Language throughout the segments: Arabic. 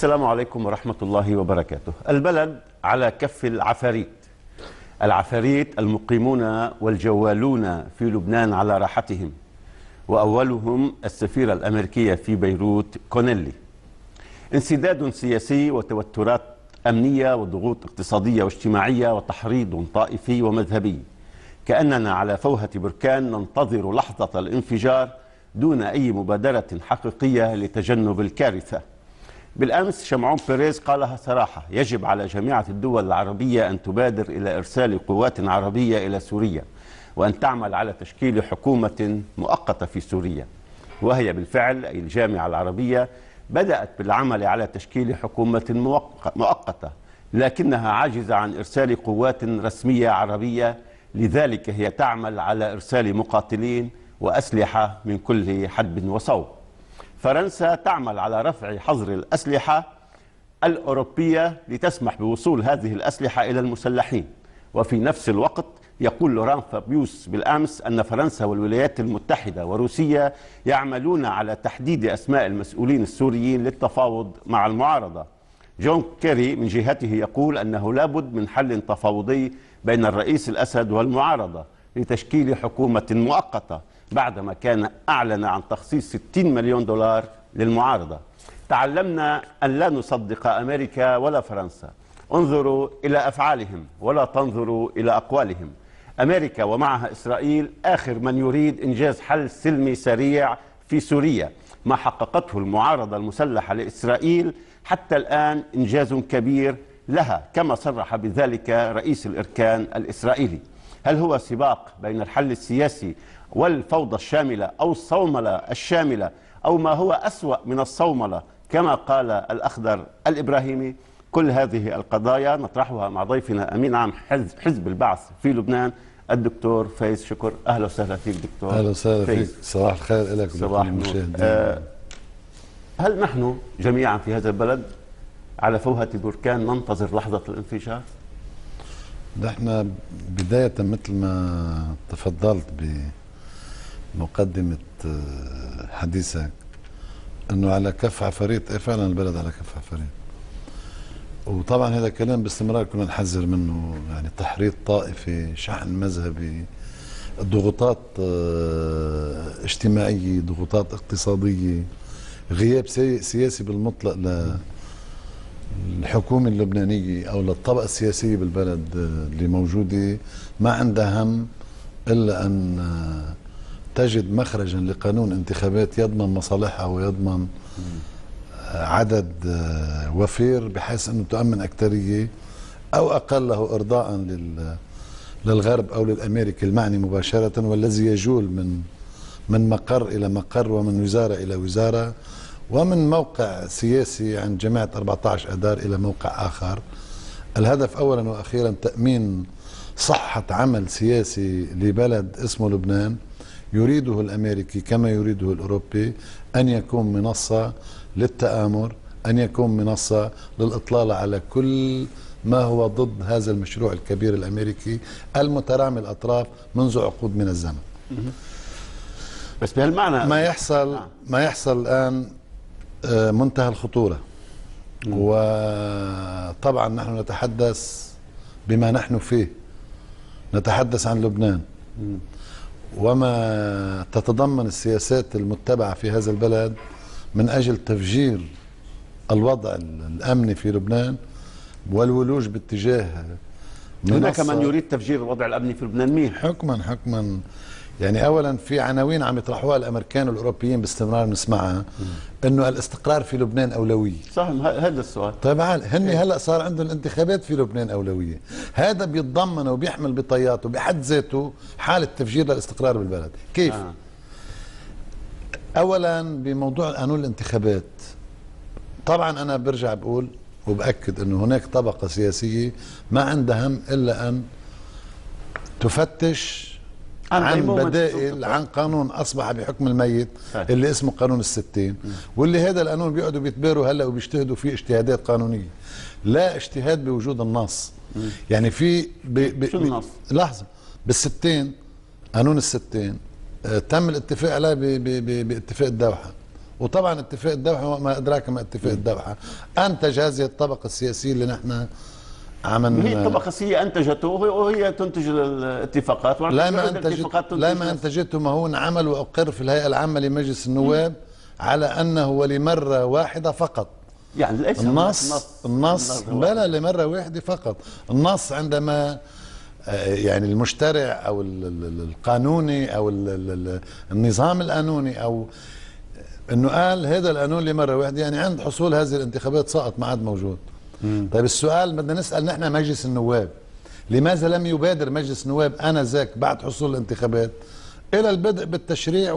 السلام عليكم ورحمة الله وبركاته. البلد على كف العفاريت، العفاريت المقيمون والجوالون في لبنان على راحتهم، وأولهم السفيرة الأمريكية في بيروت كونيلي. انسداد سياسي وتوترات أمنية وضغوط اقتصادية واجتماعية وتحريض طائفي ومذهبي، كأننا على فوهة بركان ننتظر لحظة الانفجار دون أي مبادرة حقيقية لتجنب الكارثة. بالأمس شمعون بيريز قالها صراحة: يجب على جامعة الدول العربية أن تبادر إلى إرسال قوات عربية إلى سوريا، وأن تعمل على تشكيل حكومة مؤقتة في سوريا. وهي بالفعل، أي الجامعة العربية، بدأت بالعمل على تشكيل حكومة مؤقتة، لكنها عاجزة عن إرسال قوات رسمية عربية. لذلك هي تعمل على إرسال مقاتلين وأسلحة من كل حدب وصوب. فرنسا تعمل على رفع حظر الأسلحة الأوروبية لتسمح بوصول هذه الأسلحة إلى المسلحين. وفي نفس الوقت يقول لوران فابيوس بالأمس أن فرنسا والولايات المتحدة وروسيا يعملون على تحديد أسماء المسؤولين السوريين للتفاوض مع المعارضة. جون كيري من جهته يقول أنه لابد من حل تفاوضي بين الرئيس الأسد والمعارضة لتشكيل حكومة مؤقتة، بعدما كان أعلن عن تخصيص 60 مليون دولار للمعارضة. تعلمنا أن لا نصدق أمريكا ولا فرنسا. انظروا إلى أفعالهم ولا تنظروا إلى أقوالهم. أمريكا ومعها إسرائيل آخر من يريد إنجاز حل سلمي سريع في سوريا. ما حققته المعارضة المسلحة لإسرائيل حتى الآن إنجاز كبير لها، كما صرح بذلك رئيس الإركان الإسرائيلي. هل هو سباق بين الحل السياسي والفوضى الشاملة، أو الصوملة الشاملة، أو ما هو أسوأ من الصوملة كما قال الأخضر الإبراهيمي؟ كل هذه القضايا نطرحها مع ضيفنا أمين عام حزب البعث في لبنان الدكتور فايز شكر. أهلا وسهلا فيك دكتور. أهلا وسهلا فيك. صباح الخير لك صباح النور. هل نحن جميعا في هذا البلد على فوهة بركان ننتظر لحظة الانفجار؟ نحن بداية مثل ما تفضلت بمقدمة حديثك أنه على كف عفاريت. فعلا البلد على كف عفاريت، وطبعا هذا كلام باستمرار كنا نحذر منه، يعني تحريض طائفي، شحن مذهبي، ضغوطات اجتماعية، ضغوطات اقتصادية، غياب سياسي بالمطلق للحكومة اللبنانية أو للطبقة السياسية بالبلد اللي موجودة، ما عندها هم إلا أن تجد مخرجا لقانون انتخابات يضمن مصالحها ويضمن عدد وفير بحيث أنه تؤمن أكترية أو أقله إرضاء للغرب أو للأمريكي المعني مباشرة، والذي يجول من مقر إلى مقر، ومن وزارة إلى وزارة، ومن موقع سياسي عند جامعة 14 أدار إلى موقع آخر. الهدف أولا وأخيرا تأمين صحة عمل سياسي لبلد اسمه لبنان، يريده الأمريكي كما يريده الأوروبي، أن يكون منصة للتآمر، أن يكون منصة للإطلال على كل ما هو ضد هذا المشروع الكبير الأمريكي المترامي الأطراف منذ عقود من الزمن. بس بهالمعنى ما يحصل الآن منتهى الخطورة. وطبعا نحن نتحدث بما نحن فيه، نتحدث عن لبنان وما تتضمن السياسات المتبعة في هذا البلد من أجل تفجير الوضع الأمني في لبنان والولوج باتجاه هناك من يريد تفجير الوضع الأمني في لبنان. مين؟ حكما يعني أولا في عناوين عم يطرحوها الأمريكان والأوروبيين باستمرار نسمعها، إنه الاستقرار في لبنان أولوية. صح، هذا السؤال. طيب هن هلا صار عندهم الانتخابات في لبنان أولوية. هذا بيتضمن وبيحمل بطياته بحد ذاته حالة تفجير للاستقرار بالبلد. كيف؟ أولا بموضوع قانون الانتخابات، طبعا أنا برجع بقول وبأكد إنه هناك طبقة سياسية ما عندها هم إلا أن تفتش عن بدائل، عن قانون أصبح بحكم الميت اللي اسمه قانون الستين، واللي هذا القانون بيقعدوا بيتباروا هلا وبيجتهدوا فيه اجتهادات قانونية، لا اجتهاد بوجود النص. يعني في شو النص؟ لحظة، بالستين قانون الستين تم الاتفاق عليه باتفاق الدوحة، وطبعا اتفاق الدوحة وما أدراك ما اتفاق الدوحة أنتج هذه الطبقة السياسية اللي نحن هي الطبقة السياسية أنتجته وهي تنتج الاتفاقات. لا ما أنتجته، ما هو انعمل وأقر في الهيئة العامة لمجلس النواب على أنه ولمرة واحدة فقط. يعني ليس النص بلا لمرة واحدة فقط. النص عندما يعني المشترع أو القانوني أو النظام القانوني أو أنه قال هذا القانون لمرة واحدة، يعني عند حصول هذه الانتخابات سقط ما عاد موجود. طيب السؤال بدنا نسأل نحن مجلس النواب، لماذا لم يبادر مجلس النواب آنذاك بعد حصول الانتخابات إلى البدء بالتشريع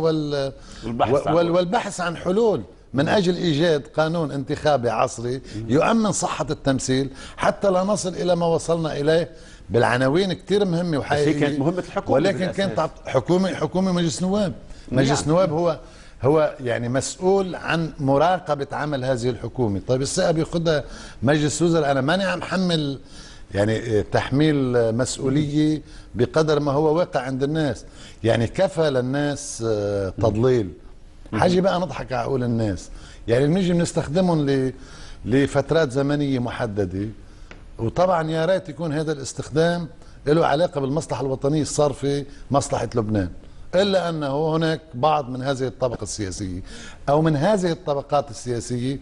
والبحث عن حلول من أجل إيجاد قانون انتخابي عصري يؤمن صحة التمثيل، حتى لا نصل إلى ما وصلنا إليه بالعناوين كتير مهمة وحقيقية. كانت مهمة الحكومة، ولكن كانت حكومة مجلس نواب. مجلس نواب هو يعني مسؤول عن مراقبة عمل هذه الحكومة. طيب الساعة بياخدها مجلس وزراء، أنا ماني عم حمل يعني تحميل مسؤولية بقدر ما هو واقع عند الناس. يعني كفى للناس تضليل، حاجة بقى نضحك على عقول الناس. يعني بنيجي بنستخدمهم لفترات زمنية محددة، وطبعا يا ريت يكون هذا الاستخدام له علاقة بالمصلحة الوطنية، صار في مصلحة لبنان. إلا أنه هناك بعض من هذه الطبقة السياسية أو من هذه الطبقات السياسية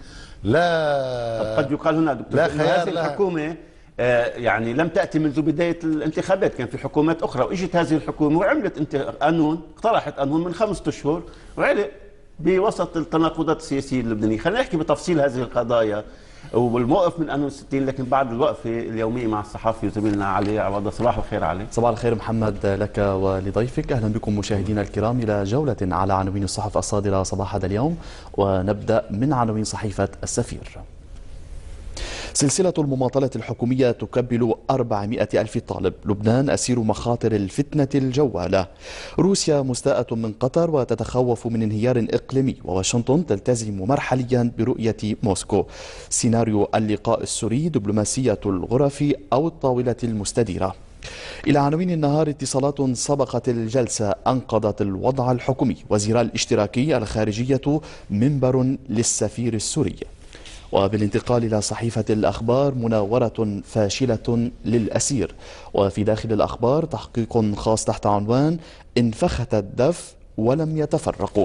لا قد يقال هنا دكتور لا خيار هذه الحكومة يعني لم تأتي منذ بداية الانتخابات، كان في حكومات أخرى وإجت هذه الحكومة وعملت قانون، اقترحت قانون من 5 أشهر وعلق بوسط التناقضات السياسية اللبنانية. خلينا نحكي بتفصيل هذه القضايا والموقف من قانون 60، لكن بعد الوقفة اليومية مع الصحافي وزميلنا علي عوضة. صباح الخير علي. صباح الخير محمد لك ولضيفك. أهلا بكم مشاهدينا الكرام إلى جولة على عناوين الصحف الصادرة صباح هذا اليوم، ونبدأ من عناوين صحيفة السفير. سلسلة المماطلة الحكومية تكبل 400 ألف طالب. لبنان أسير مخاطر الفتنة الجوالة. روسيا مستاءة من قطر وتتخوف من انهيار إقليمي، وواشنطن تلتزم مرحليا برؤية موسكو. سيناريو اللقاء السوري، دبلوماسية الغرف أو الطاولة المستديرة. إلى عناوين النهار. اتصالات سبقت الجلسة أنقذت الوضع الحكومي. وزير الاشتراكي الخارجية منبر للسفير السوري. وبالانتقال إلى صحيفة الأخبار، مناورة فاشلة للأسير. وفي داخل الأخبار تحقيق خاص تحت عنوان انفخت الدف ولم يتفرقوا.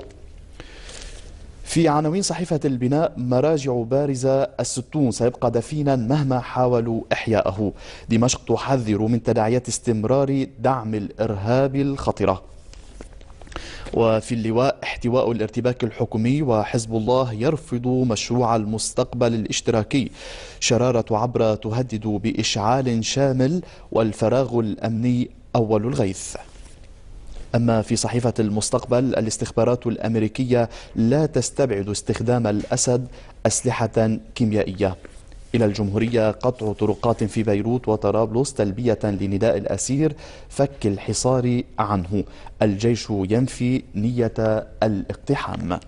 في عناوين صحيفة البناء، مراجع بارزة، الستون سيبقى دفينا مهما حاولوا إحياءه. دمشق تحذر من تداعيات استمرار دعم الإرهاب الخطرة. وفي اللواء، احتواء الارتباك الحكومي، وحزب الله يرفض مشروع المستقبل الاشتراكي. شرارة عبرة تهدد بإشعال شامل، والفراغ الأمني أول الغيث. أما في صحيفة المستقبل، الاستخبارات الأمريكية لا تستبعد استخدام الأسد أسلحة كيميائية. إلى الجمهورية، قطع طرقات في بيروت وطرابلس تلبية لنداء الأسير فك الحصار عنه. الجيش ينفي نية الاقتحام.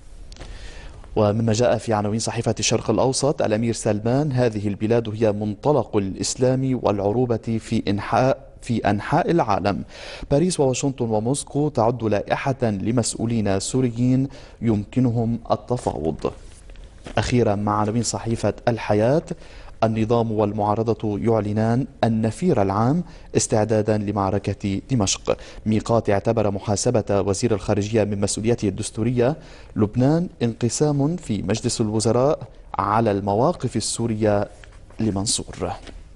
ومما جاء في عناوين صحيفة الشرق الأوسط، الأمير سلمان، هذه البلاد هي منطلق الإسلام والعروبة في أنحاء العالم. باريس وواشنطن وموسكو تعد لائحة لمسؤولين سوريين يمكنهم التفاوض. أخيرا مع عناوين صحيفة الحياة، النظام والمعارضة يعلنان النفير العام استعدادا لمعركة دمشق. ميقات اعتبر محاسبة وزير الخارجية من مسؤوليته الدستورية. لبنان انقسام في مجلس الوزراء على المواقف السورية لمنصور.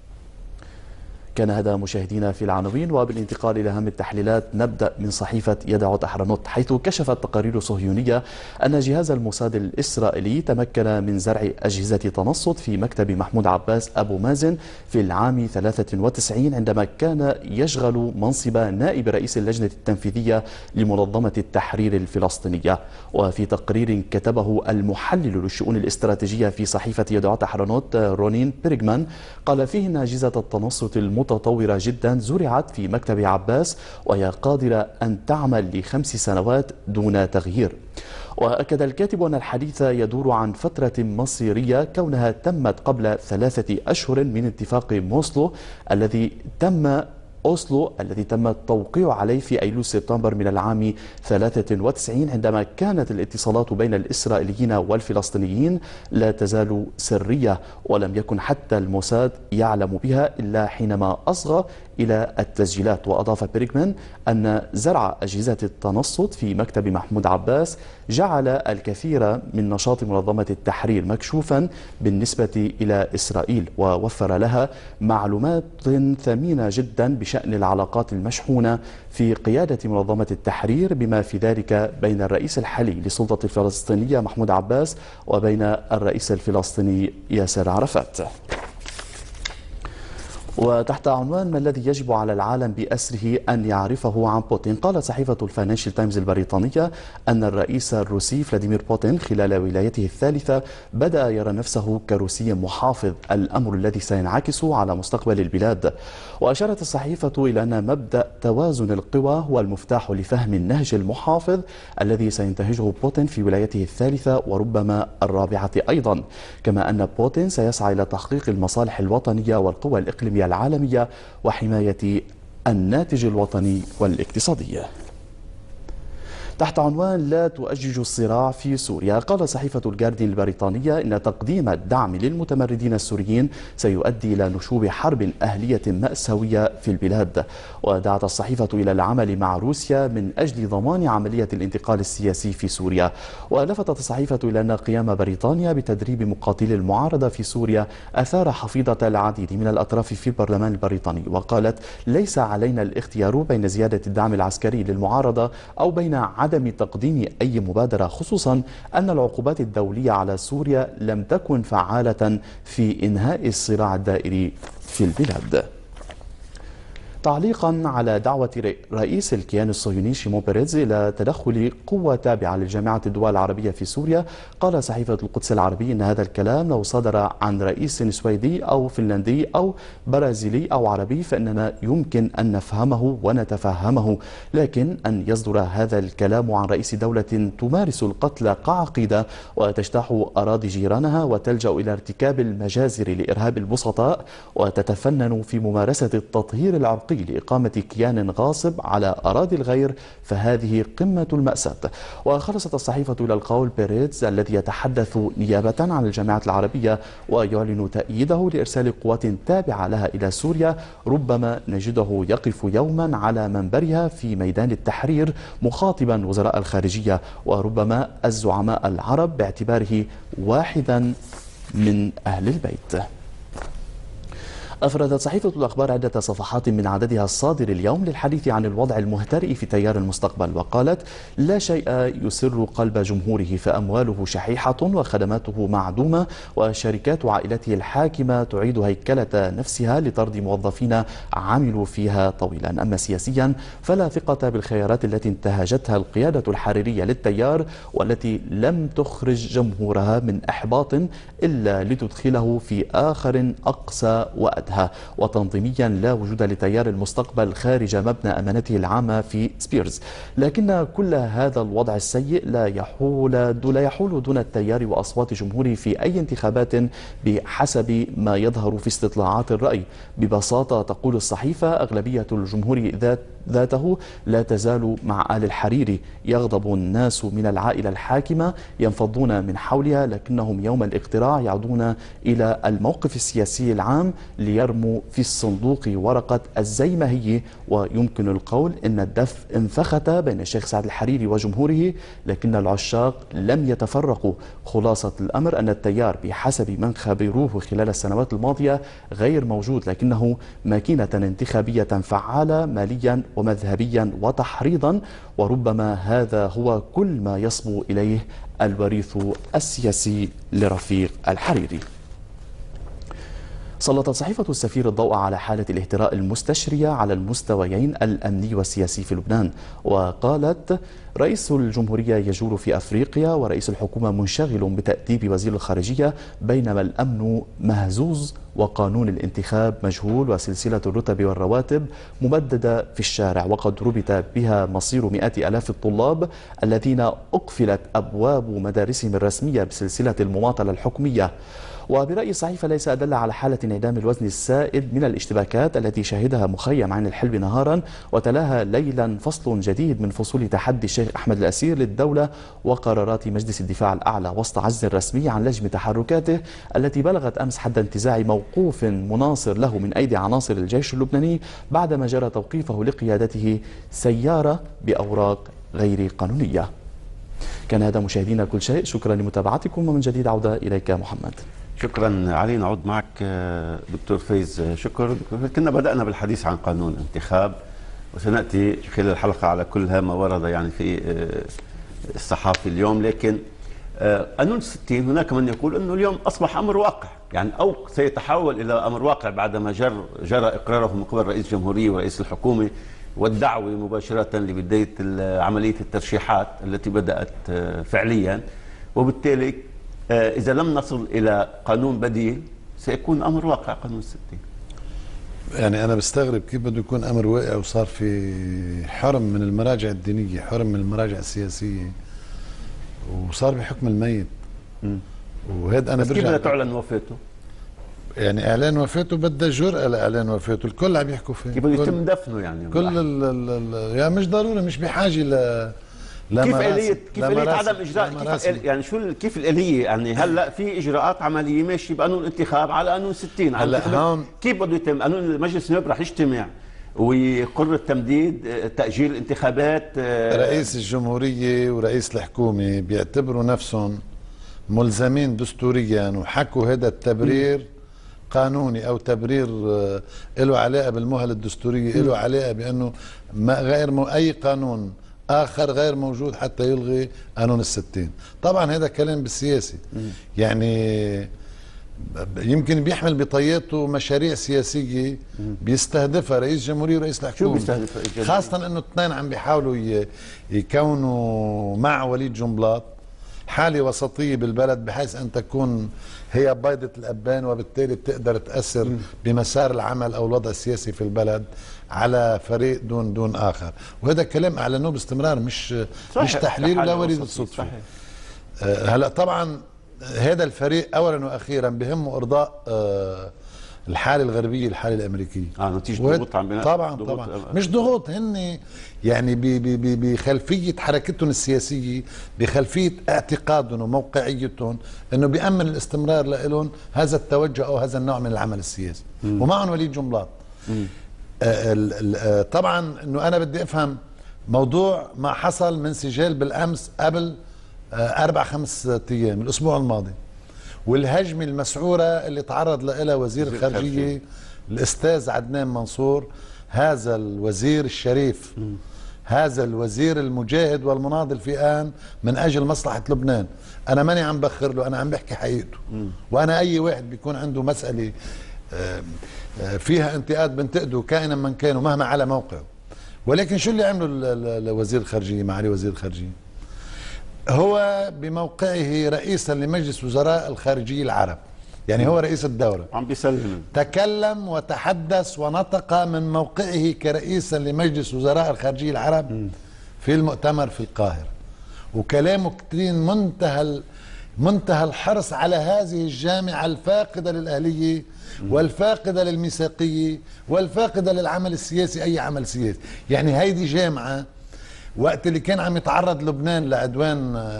كان هذا مشاهدينا في العناوين، وبالانتقال إلى أهم التحليلات نبدأ من صحيفة يدعوت أحرنوت، حيث كشفت تقارير صهيونية أن جهاز الموساد الإسرائيلي تمكن من زرع أجهزة تنصت في مكتب محمود عباس أبو مازن في العام 93 عندما كان يشغل منصب نائب رئيس اللجنة التنفيذية لمنظمة التحرير الفلسطينية. وفي تقرير كتبه المحلل للشؤون الاستراتيجية في صحيفة يدعوت أحرنوت رونين بيرغمان، قال فيه أن أجهزة التنصت متطورة جدا زرعت في مكتب عباس، وهي قادرة أن تعمل ل5 سنوات دون تغيير. وأكد الكاتب أن الحديث يدور عن فترة مصيرية، كونها تمت قبل 3 أشهر من اتفاق موسلو الذي تم أوسلو الذي تم التوقيع عليه في أيلول سبتمبر من العام 93 عندما كانت الاتصالات بين الإسرائيليين والفلسطينيين لا تزال سرية، ولم يكن حتى الموساد يعلم بها إلا حينما أصغى إلى التسجيلات. وأضاف بيرغمان أن زرع أجهزة التنصت في مكتب محمود عباس جعل الكثير من نشاط منظمة التحرير مكشوفا بالنسبة إلى إسرائيل، ووفر لها معلومات ثمينة جدا بشأن العلاقات المشحونة في قيادة منظمة التحرير، بما في ذلك بين الرئيس الحالي للسلطة الفلسطينية محمود عباس وبين الرئيس الفلسطيني ياسر عرفات. وتحت عنوان ما الذي يجب على العالم بأسره أن يعرفه عن بوتين، قالت صحيفة الفاينانشال تايمز البريطانية أن الرئيس الروسي فلاديمير بوتين خلال ولايته الثالثة بدأ يرى نفسه كروسي محافظ، الأمر الذي سينعكس على مستقبل البلاد. وأشارت الصحيفة إلى أن مبدأ توازن القوى هو المفتاح لفهم النهج المحافظ الذي سينتهجه بوتين في ولايته الثالثة وربما الرابعة أيضا، كما أن بوتين سيسعى إلى تحقيق المصالح الوطنية والقوى الإقليمية العالمية وحماية الناتج الوطني والاقتصادي. تحت عنوان لا تؤجج الصراع في سوريا، قال صحيفة الجارديان البريطانية إن تقديم الدعم للمتمردين السوريين سيؤدي إلى نشوب حرب أهلية مأساوية في البلاد. ودعت الصحيفة إلى العمل مع روسيا من أجل ضمان عملية الانتقال السياسي في سوريا. ولفتت الصحيفة إلى أن قيام بريطانيا بتدريب مقاتلي المعارضة في سوريا أثار حفيظة العديد من الأطراف في البرلمان البريطاني، وقالت ليس علينا الاختيار بين زيادة الدعم العسكري للمعارضة أو بين عدم تقديم أي مبادرة، خصوصا أن العقوبات الدولية على سوريا لم تكن فعالة في إنهاء الصراع الدائري في البلاد. تعليقا على دعوة رئيس الكيان الصهيوني شيمون بيريز إلى تدخل قوة تابعة لجامعة الدول العربية في سوريا، قال صحيفة القدس العربي إن هذا الكلام لو صدر عن رئيس سويدي أو فنلندي أو برازيلي أو عربي فإننا يمكن أن نفهمه ونتفهمه، لكن أن يصدر هذا الكلام عن رئيس دولة تمارس القتل كعقيدة وتجتاح أراضي جيرانها وتلجأ إلى ارتكاب المجازر لإرهاب البسطاء وتتفنن في ممارسة التطهير العرقي لإقامة كيان غاصب على أراضي الغير، فهذه قمة المأساة. وخلصت الصحيفة إلى القول بيريز الذي يتحدث نيابة عن الجامعة العربية ويعلن تأييده لإرسال قوات تابعة لها إلى سوريا، ربما نجده يقف يوما على منبرها في ميدان التحرير مخاطبا وزراء الخارجية وربما الزعماء العرب باعتباره واحدا من أهل البيت. أفردت صحيفة الأخبار عدة صفحات من عددها الصادر اليوم للحديث عن الوضع المهترئ في تيار المستقبل، وقالت لا شيء يسر قلب جمهوره فأمواله شحيحة وخدماته معدومة وشركات عائلته الحاكمة تعيد هيكلة نفسها لطرد موظفين عملوا فيها طويلا. أما سياسيا فلا ثقة بالخيارات التي انتهجتها القيادة الحريرية للتيار والتي لم تخرج جمهورها من إحباط إلا لتدخله في آخر أقسى وأدنى. وتنظيميا لا وجود لتيار المستقبل خارج مبنى أمانته العامة في سبيرز، لكن كل هذا الوضع السيء لا يحول دون التيار وأصوات جمهوره في أي انتخابات بحسب ما يظهر في استطلاعات الرأي. ببساطة تقول الصحيفة أغلبية الجمهور ذاته لا تزال مع آل الحريري، يغضب الناس من العائلة الحاكمة ينفضون من حولها، لكنهم يوم الاقتراع يعودون إلى الموقف السياسي العام ليرموا في الصندوق ورقة الزي ما هي. ويمكن القول إن الدف انفخت بين الشيخ سعد الحريري وجمهوره، لكن العشاق لم يتفرقوا. خلاصة الأمر أن التيار بحسب من خبروه خلال السنوات الماضية غير موجود، لكنه ماكينة انتخابية فعالة ماليا ومذهبيا وتحريضا، وربما هذا هو كل ما يصبو إليه الوريث السياسي لرفيق الحريري. سلطت صحيفة السفير الضوء على حالة الاهتراء المستشرية على المستويين الأمني والسياسي في لبنان، وقالت رئيس الجمهورية يجول في أفريقيا ورئيس الحكومة منشغل بتأديب وزير الخارجية، بينما الأمن مهزوز وقانون الانتخاب مجهول وسلسلة الرتب والرواتب ممددة في الشارع، وقد ربط بها مصير مئات آلاف الطلاب الذين أقفلت أبواب مدارسهم الرسمية بسلسلة المماطلة الحكمية. وبرأي الصحيفة ليس أدل على حالة انعدام الوزن السائد من الاشتباكات التي شهدها مخيم عين الحلب نهارا وتلاها ليلا فصل جديد من فصول تحدي الشيخ أحمد الأسير للدولة وقرارات مجلس الدفاع الأعلى وسط عجز رسمي عن لجم تحركاته التي بلغت أمس حد انتزاع موقوف مناصر له من أيدي عناصر الجيش اللبناني بعدما جرى توقيفه لقيادته سيارة بأوراق غير قانونية. كان هذا مشاهدينا كل شيء، شكرا لمتابعتكم، ومن جديد عودة إليك محمد. شكرا علي. نعود معك دكتور فايز. شكرا. كنا بدأنا بالحديث عن قانون الانتخاب وسنأتي خلال الحلقة على كل ما ورد يعني في الصحافي اليوم، لكن قانون 60 هناك من يقول أنه اليوم أصبح أمر واقع، يعني أو سيتحول إلى أمر واقع بعدما جرى إقراره من قبل رئيس الجمهورية ورئيس الحكومة والدعوة مباشرة لبداية عملية الترشيحات التي بدأت فعليا، وبالتالي إذا لم نصل إلى قانون بديل سيكون أمر واقع قانون 60. يعني أنا بستغرب كيف بده يكون أمر واقع وصار في حرم من المراجع الدينية، حرم من المراجع السياسية، وصار بحكم الميت. وهذا أنا بس كيف بدها تعلن وفاته؟ يعني إعلان وفاته بدها جرأة لإعلان وفاته، الكل عم يحكوا فيه. كيف بده يتم دفنه يعني؟ كل يعني مش ضروري، مش بحاجة كيف آلية عدم إجراء يعني شو كيف الآلية يعني؟ هلا في إجراءات عملية ماشي بقانون الانتخاب على قانون 60. هلا هون كيف بده يتم؟ قانون المجلس النواب رح يجتمع ويقر التمديد تأجيل الانتخابات. رئيس الجمهورية ورئيس الحكومة بيعتبروا نفسهم ملزمين دستوريا، وحكوا هذا التبرير قانوني او تبرير له علاقة بالمهل الدستورية، له علاقة بأنه اي قانون آخر غير موجود حتى يلغي قانون 60. طبعا هذا كلام بالسياسي، يعني يمكن بيحمل بطياته مشاريع سياسية بيستهدفها رئيس الجمهورية ورئيس الحكومة. شو بيستهدف؟ خاصة انه الاثنين عم بيحاولوا يكونوا مع وليد جنبلاط حالة وسطية بالبلد بحيث ان تكون هي بيضة الأبان، وبالتالي بتقدر تأثر بمسار العمل او الوضع السياسي في البلد على فريق دون آخر. وهذا كلام أعلنوه باستمرار، مش تحليل ولا وليد الصدفة. هلا طبعا هذا الفريق أولا وأخيرا بهمه إرضاء الحالة الغربية، الحالة الأمريكية. نتيجة ضغوط عم بناء طبعا مش ضغوط، هن يعني بخلفية حركتهم السياسية، بخلفية اعتقادهم وموقعيتهم انه بيأمن الاستمرار لهم هذا التوجه او هذا النوع من العمل السياسي. ومعهم وليد جنبلاط. طبعا انه انا بدي افهم موضوع ما حصل من سجال بالامس قبل 4-5 ايام، الاسبوع الماضي، والهجمة المسعورة اللي تعرض لها وزير الخارجية الأستاذ عدنان منصور، هذا الوزير الشريف، هذا الوزير المجاهد والمناضل في آن من أجل مصلحة لبنان. أنا ماني عم بخر له، أنا عم بحكي حقيقته. وأنا أي واحد بيكون عنده مسألة فيها انتقاد بنتقده كائنا من كان ومهما على موقعه. ولكن شو اللي عمله وزير الخارجية معالي وزير الخارجية؟ هو بموقعه رئيسا لمجلس وزراء الخارجية العرب، يعني هو رئيس الدولة، عم بيسلم، تكلم وتحدث ونطق من موقعه كرئيسا لمجلس وزراء الخارجية العرب في المؤتمر في القاهرة، وكلامه كتير منتهى الحرص على هذه الجامعة الفاقدة للأهلية والفاقدة للميثاقية والفاقدة للعمل السياسي، أي عمل سياسي. يعني هيدي جامعة وقت اللي كان عم يتعرض لبنان لعدوان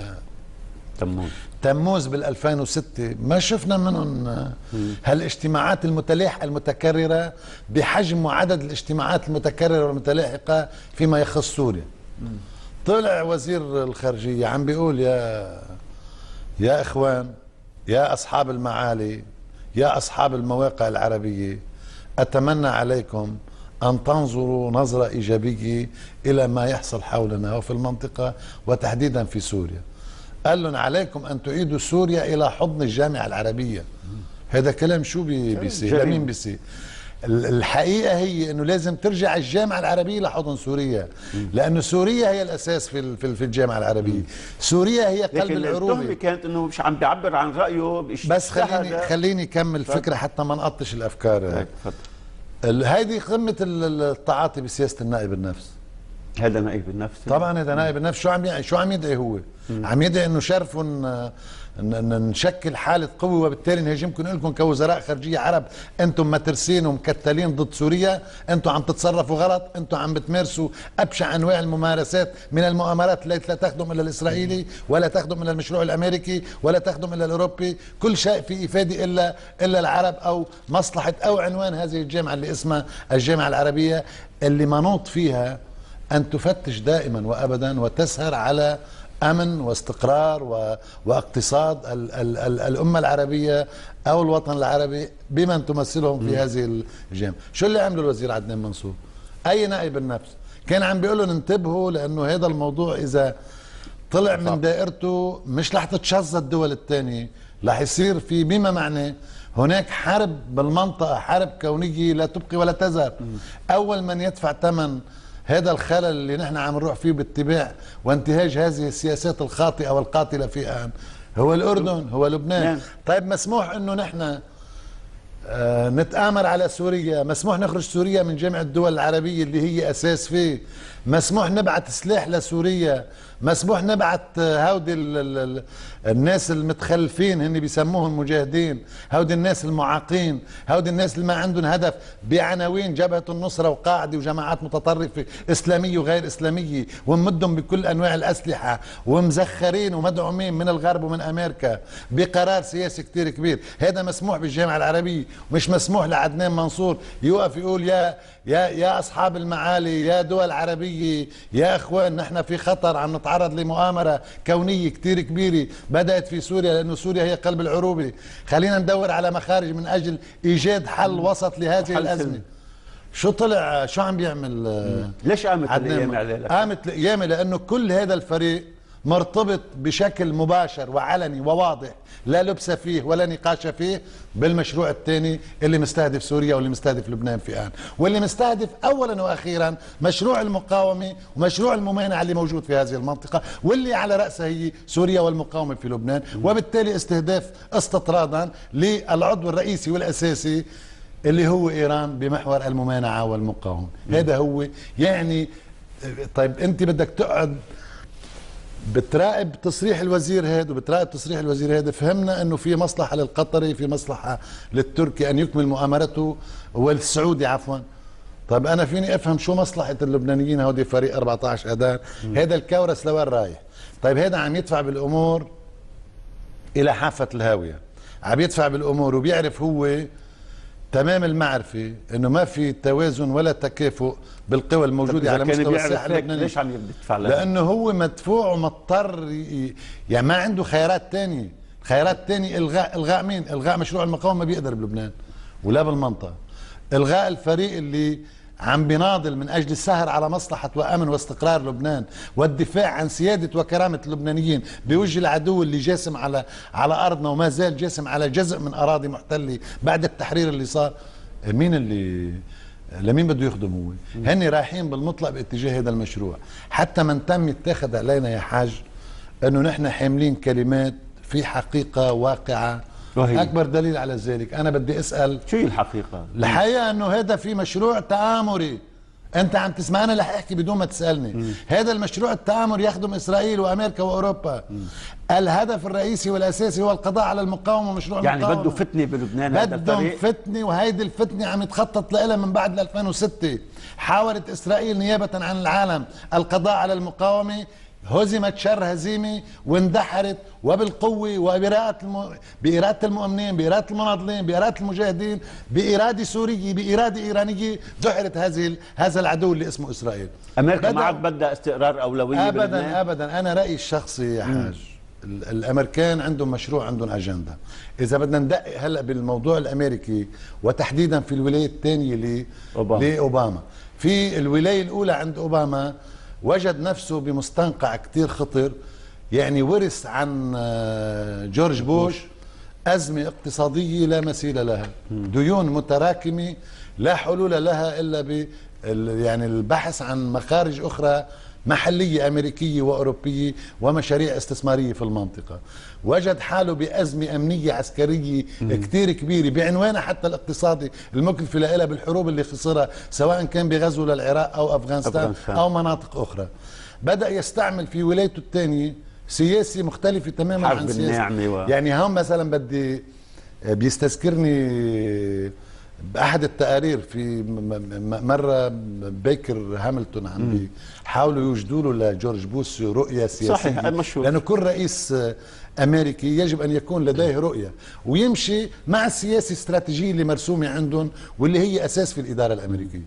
تموز بال2006 ما شفنا منهم هالاجتماعات المتلاحقة المتكررة بحجم وعدد الاجتماعات المتكررة والمتلاحقة فيما يخص سوريا. طلع وزير الخارجية عم بيقول يا إخوان، يا أصحاب المعالي، يا أصحاب المواقع العربية، أتمنى عليكم أن تنظروا نظرة إيجابية إلى ما يحصل حولنا وفي المنطقة وتحديدا في سوريا. قال لهم عليكم أن تعيدوا سوريا إلى حضن الجامعة العربية. هذا كلام شو بيصير؟ لمين بيصير؟ الحقيقة هي أنه لازم ترجع الجامعة العربية لحضن سوريا، لأنه سوريا هي الأساس في الجامعة العربية. سوريا هي قلب العروبة. التهمة كانت أنه مش عم بيعبر عن رأيه. بس خليني أكمل فكرة حتى ما نقطش الأفكار. هذه قمة التعاطي بسياسة النائب النفس. هذا نائب النفس. طبعا هذا نائب النفس. شو عم يدعي هو؟ عم يدعي انه شرفوا نشكل حالة قوة وبالتالي نهاجمكم لكم كوزراء خارجية عرب، انتم مترسين ومكتلين ضد سوريا، انتم عم تتصرفوا غلط، انتم عم بتمارسوا ابشع انواع الممارسات من المؤامرات التي لا تخدم الا الاسرائيلي ولا تخدم الا المشروع الامريكي ولا تخدم الا الاوروبي، كل شيء في افادة الا العرب او مصلحة او عنوان هذه الجامعة اللي اسمها الجامعة العربية، اللي منوط فيها ان تفتش دائما وابدا وتسهر على امن واستقرار واقتصاد الامه العربيه او الوطن العربي بمن تمثلهم في هذه الجامعه. شو اللي عمله الوزير عدنان منصور؟ اي نائب النفس كان عم بيقول لهم انتبهوا، لانه هذا الموضوع اذا طلع من دائرته مش رح تتشظى الدول الثانيه، رح يصير في بما معنى هناك حرب بالمنطقه، حرب كونيه لا تبقي ولا تذر. اول من يدفع ثمن هذا الخلل اللي نحن عم نروح فيه باتباع وانتهاج هذه السياسات الخاطئة والقاتلة في آن هو الأردن، هو لبنان. طيب مسموح انه نحن نتآمر على سوريا، مسموح نخرج سوريا من جامعة الدول العربية اللي هي أساس فيه، مسموح نبعث سلاح لسوريا، مسموح نبعث هودي الناس المتخلفين هن بيسموهم مجاهدين، هودي الناس المعاقين، هودي الناس اللي ما عندهم هدف بعناوين جبهة النصرة وقاعدة وجماعات متطرفة إسلامية وغير إسلامية، ونمدهم بكل أنواع الأسلحة ومزخرين ومدعومين من الغرب ومن أمريكا بقرار سياسي كتير كبير. هذا مسموح بالجامعة العربية، مش مسموح لعدنان منصور يوقف يقول يا أصحاب المعالي، يا دول عربية، يا إخوان نحن في خطر، عم نتعرض لمؤامرة كونية كتير كبيرة بدأت في سوريا، لأنه سوريا هي قلب العروبة، خلينا ندور على مخارج من أجل إيجاد حل وسط لهذه الأزمة. شو طلع شو عم بيعمل؟ ليش قامت الأيام عليه؟ قامت الأيام لأنه كل هذا الفريق مرتبط بشكل مباشر وعلني وواضح لا لبس فيه ولا نقاش فيه بالمشروع الثاني اللي مستهدف سوريا واللي مستهدف لبنان في آن، واللي مستهدف أولا وأخيرا مشروع المقاومة ومشروع الممانعة اللي موجود في هذه المنطقة، واللي على رأسها هي سوريا والمقاومة في لبنان، وبالتالي استهداف استطرادا للعضو الرئيسي والأساسي اللي هو إيران بمحور الممانعة والمقاومة. هذا هو يعني. طيب أنت بدك تقعد بتراقب تصريح الوزير هذا وبتراقب تصريح الوزير هذا، فهمنا انه في مصلحه للقطري، في مصلحه للتركي ان يكمل مؤامرته، والسعودي عفوا. طيب انا فيني افهم شو مصلحه اللبنانيين هودي فريق 14 اذار، هذا الكورس لوين رايح؟ طيب هذا عم يدفع بالامور الى حافه الهاويه، عم يدفع بالامور وبيعرف هو تمام المعرفة انه ما في توازن ولا تكافؤ بالقوى الموجودة على مستوى الساحة اللبنانية. ليش عم يدفع لها؟ لانه هو مدفوع ومضطر، يعني ما عنده خيارات تانية. خيارات تانية الغاء مين؟ الغاء مشروع المقاومة ما بيقدر بلبنان ولا بالمنطقة، الغاء الفريق اللي عم بيناضل من اجل السهر على مصلحة وامن واستقرار لبنان والدفاع عن سيادة وكرامة اللبنانيين بوجه العدو اللي جاسم على ارضنا وما زال جاسم على جزء من اراضي محتلة بعد التحرير اللي صار. مين اللي لمين بده يخدم هو؟ هن رايحين بالمطلق باتجاه هذا المشروع، حتى من تم يتخذ علينا يا حاج انه نحن حاملين كلمات في حقيقة واقعة. وهي. أكبر دليل على ذلك أنا بدي أسأل شو هي الحقيقة؟ الحقيقة أنه هذا في مشروع تآمري، أنت عم تسمعنا رح أحكي بدون ما تسألني. هذا المشروع التآمر يخدم إسرائيل وأمريكا وأوروبا. الهدف الرئيسي والأساسي هو القضاء على المقاومة ومشروع يعني المقاومة. بده فتنة بلبنان هذا الفريق؟ بدهم فتنة، وهيدي الفتنة عم يتخطط لها من بعد 2006. حاولت إسرائيل نيابة عن العالم القضاء على المقاومة، هزمت شر هزيمة واندحرت، وبالقوة بإرادة المؤمنين، بإرادة المناضلين، بإرادة المجاهدين، بإرادة سورية، بإرادة إيرانية دحرت هذا العدو اللي اسمه إسرائيل. أمريكا ما عاد بدها استقرار أولوية أبدا بلبنان؟ أبدا. أنا رأيي الشخصي يا حاج الأمريكان عندهم مشروع، عندهم أجندة. إذا بدنا ندقق هلأ بالموضوع الأمريكي وتحديدا في الولاية الثانية لأوباما، في الولاية الأولى عند أوباما وجد نفسه بمستنقع كتير خطر، يعني ورث عن جورج بوش أزمة اقتصادية لا مثيل لها، ديون متراكمة لا حلول لها إلا يعني البحث عن مخارج أخرى محلية أمريكية وأوروبية ومشاريع استثمارية في المنطقة. وجد حاله بأزمة أمنية عسكرية كتير كبيرة بعنوانها حتى الاقتصادي المكلفة لها بالحروب اللي خسرها، سواء كان بغزو للعراق أو أفغانستان أو مناطق أخرى. بدأ يستعمل في ولايته الثانية سياسة مختلفة تماما عن سياسة. يعني هون مثلا بيستذكرني بأحد التقارير في مرة بيكر هاملتون عم بيحاولوا يوجدوا له لجورج بوش رؤية سياسية. صحيح، مشهور. لأنه كل رئيس أمريكي يجب أن يكون لديه رؤية ويمشي مع السياسة الاستراتيجية اللي مرسومة عندهم واللي هي أساس في الإدارة الأمريكية.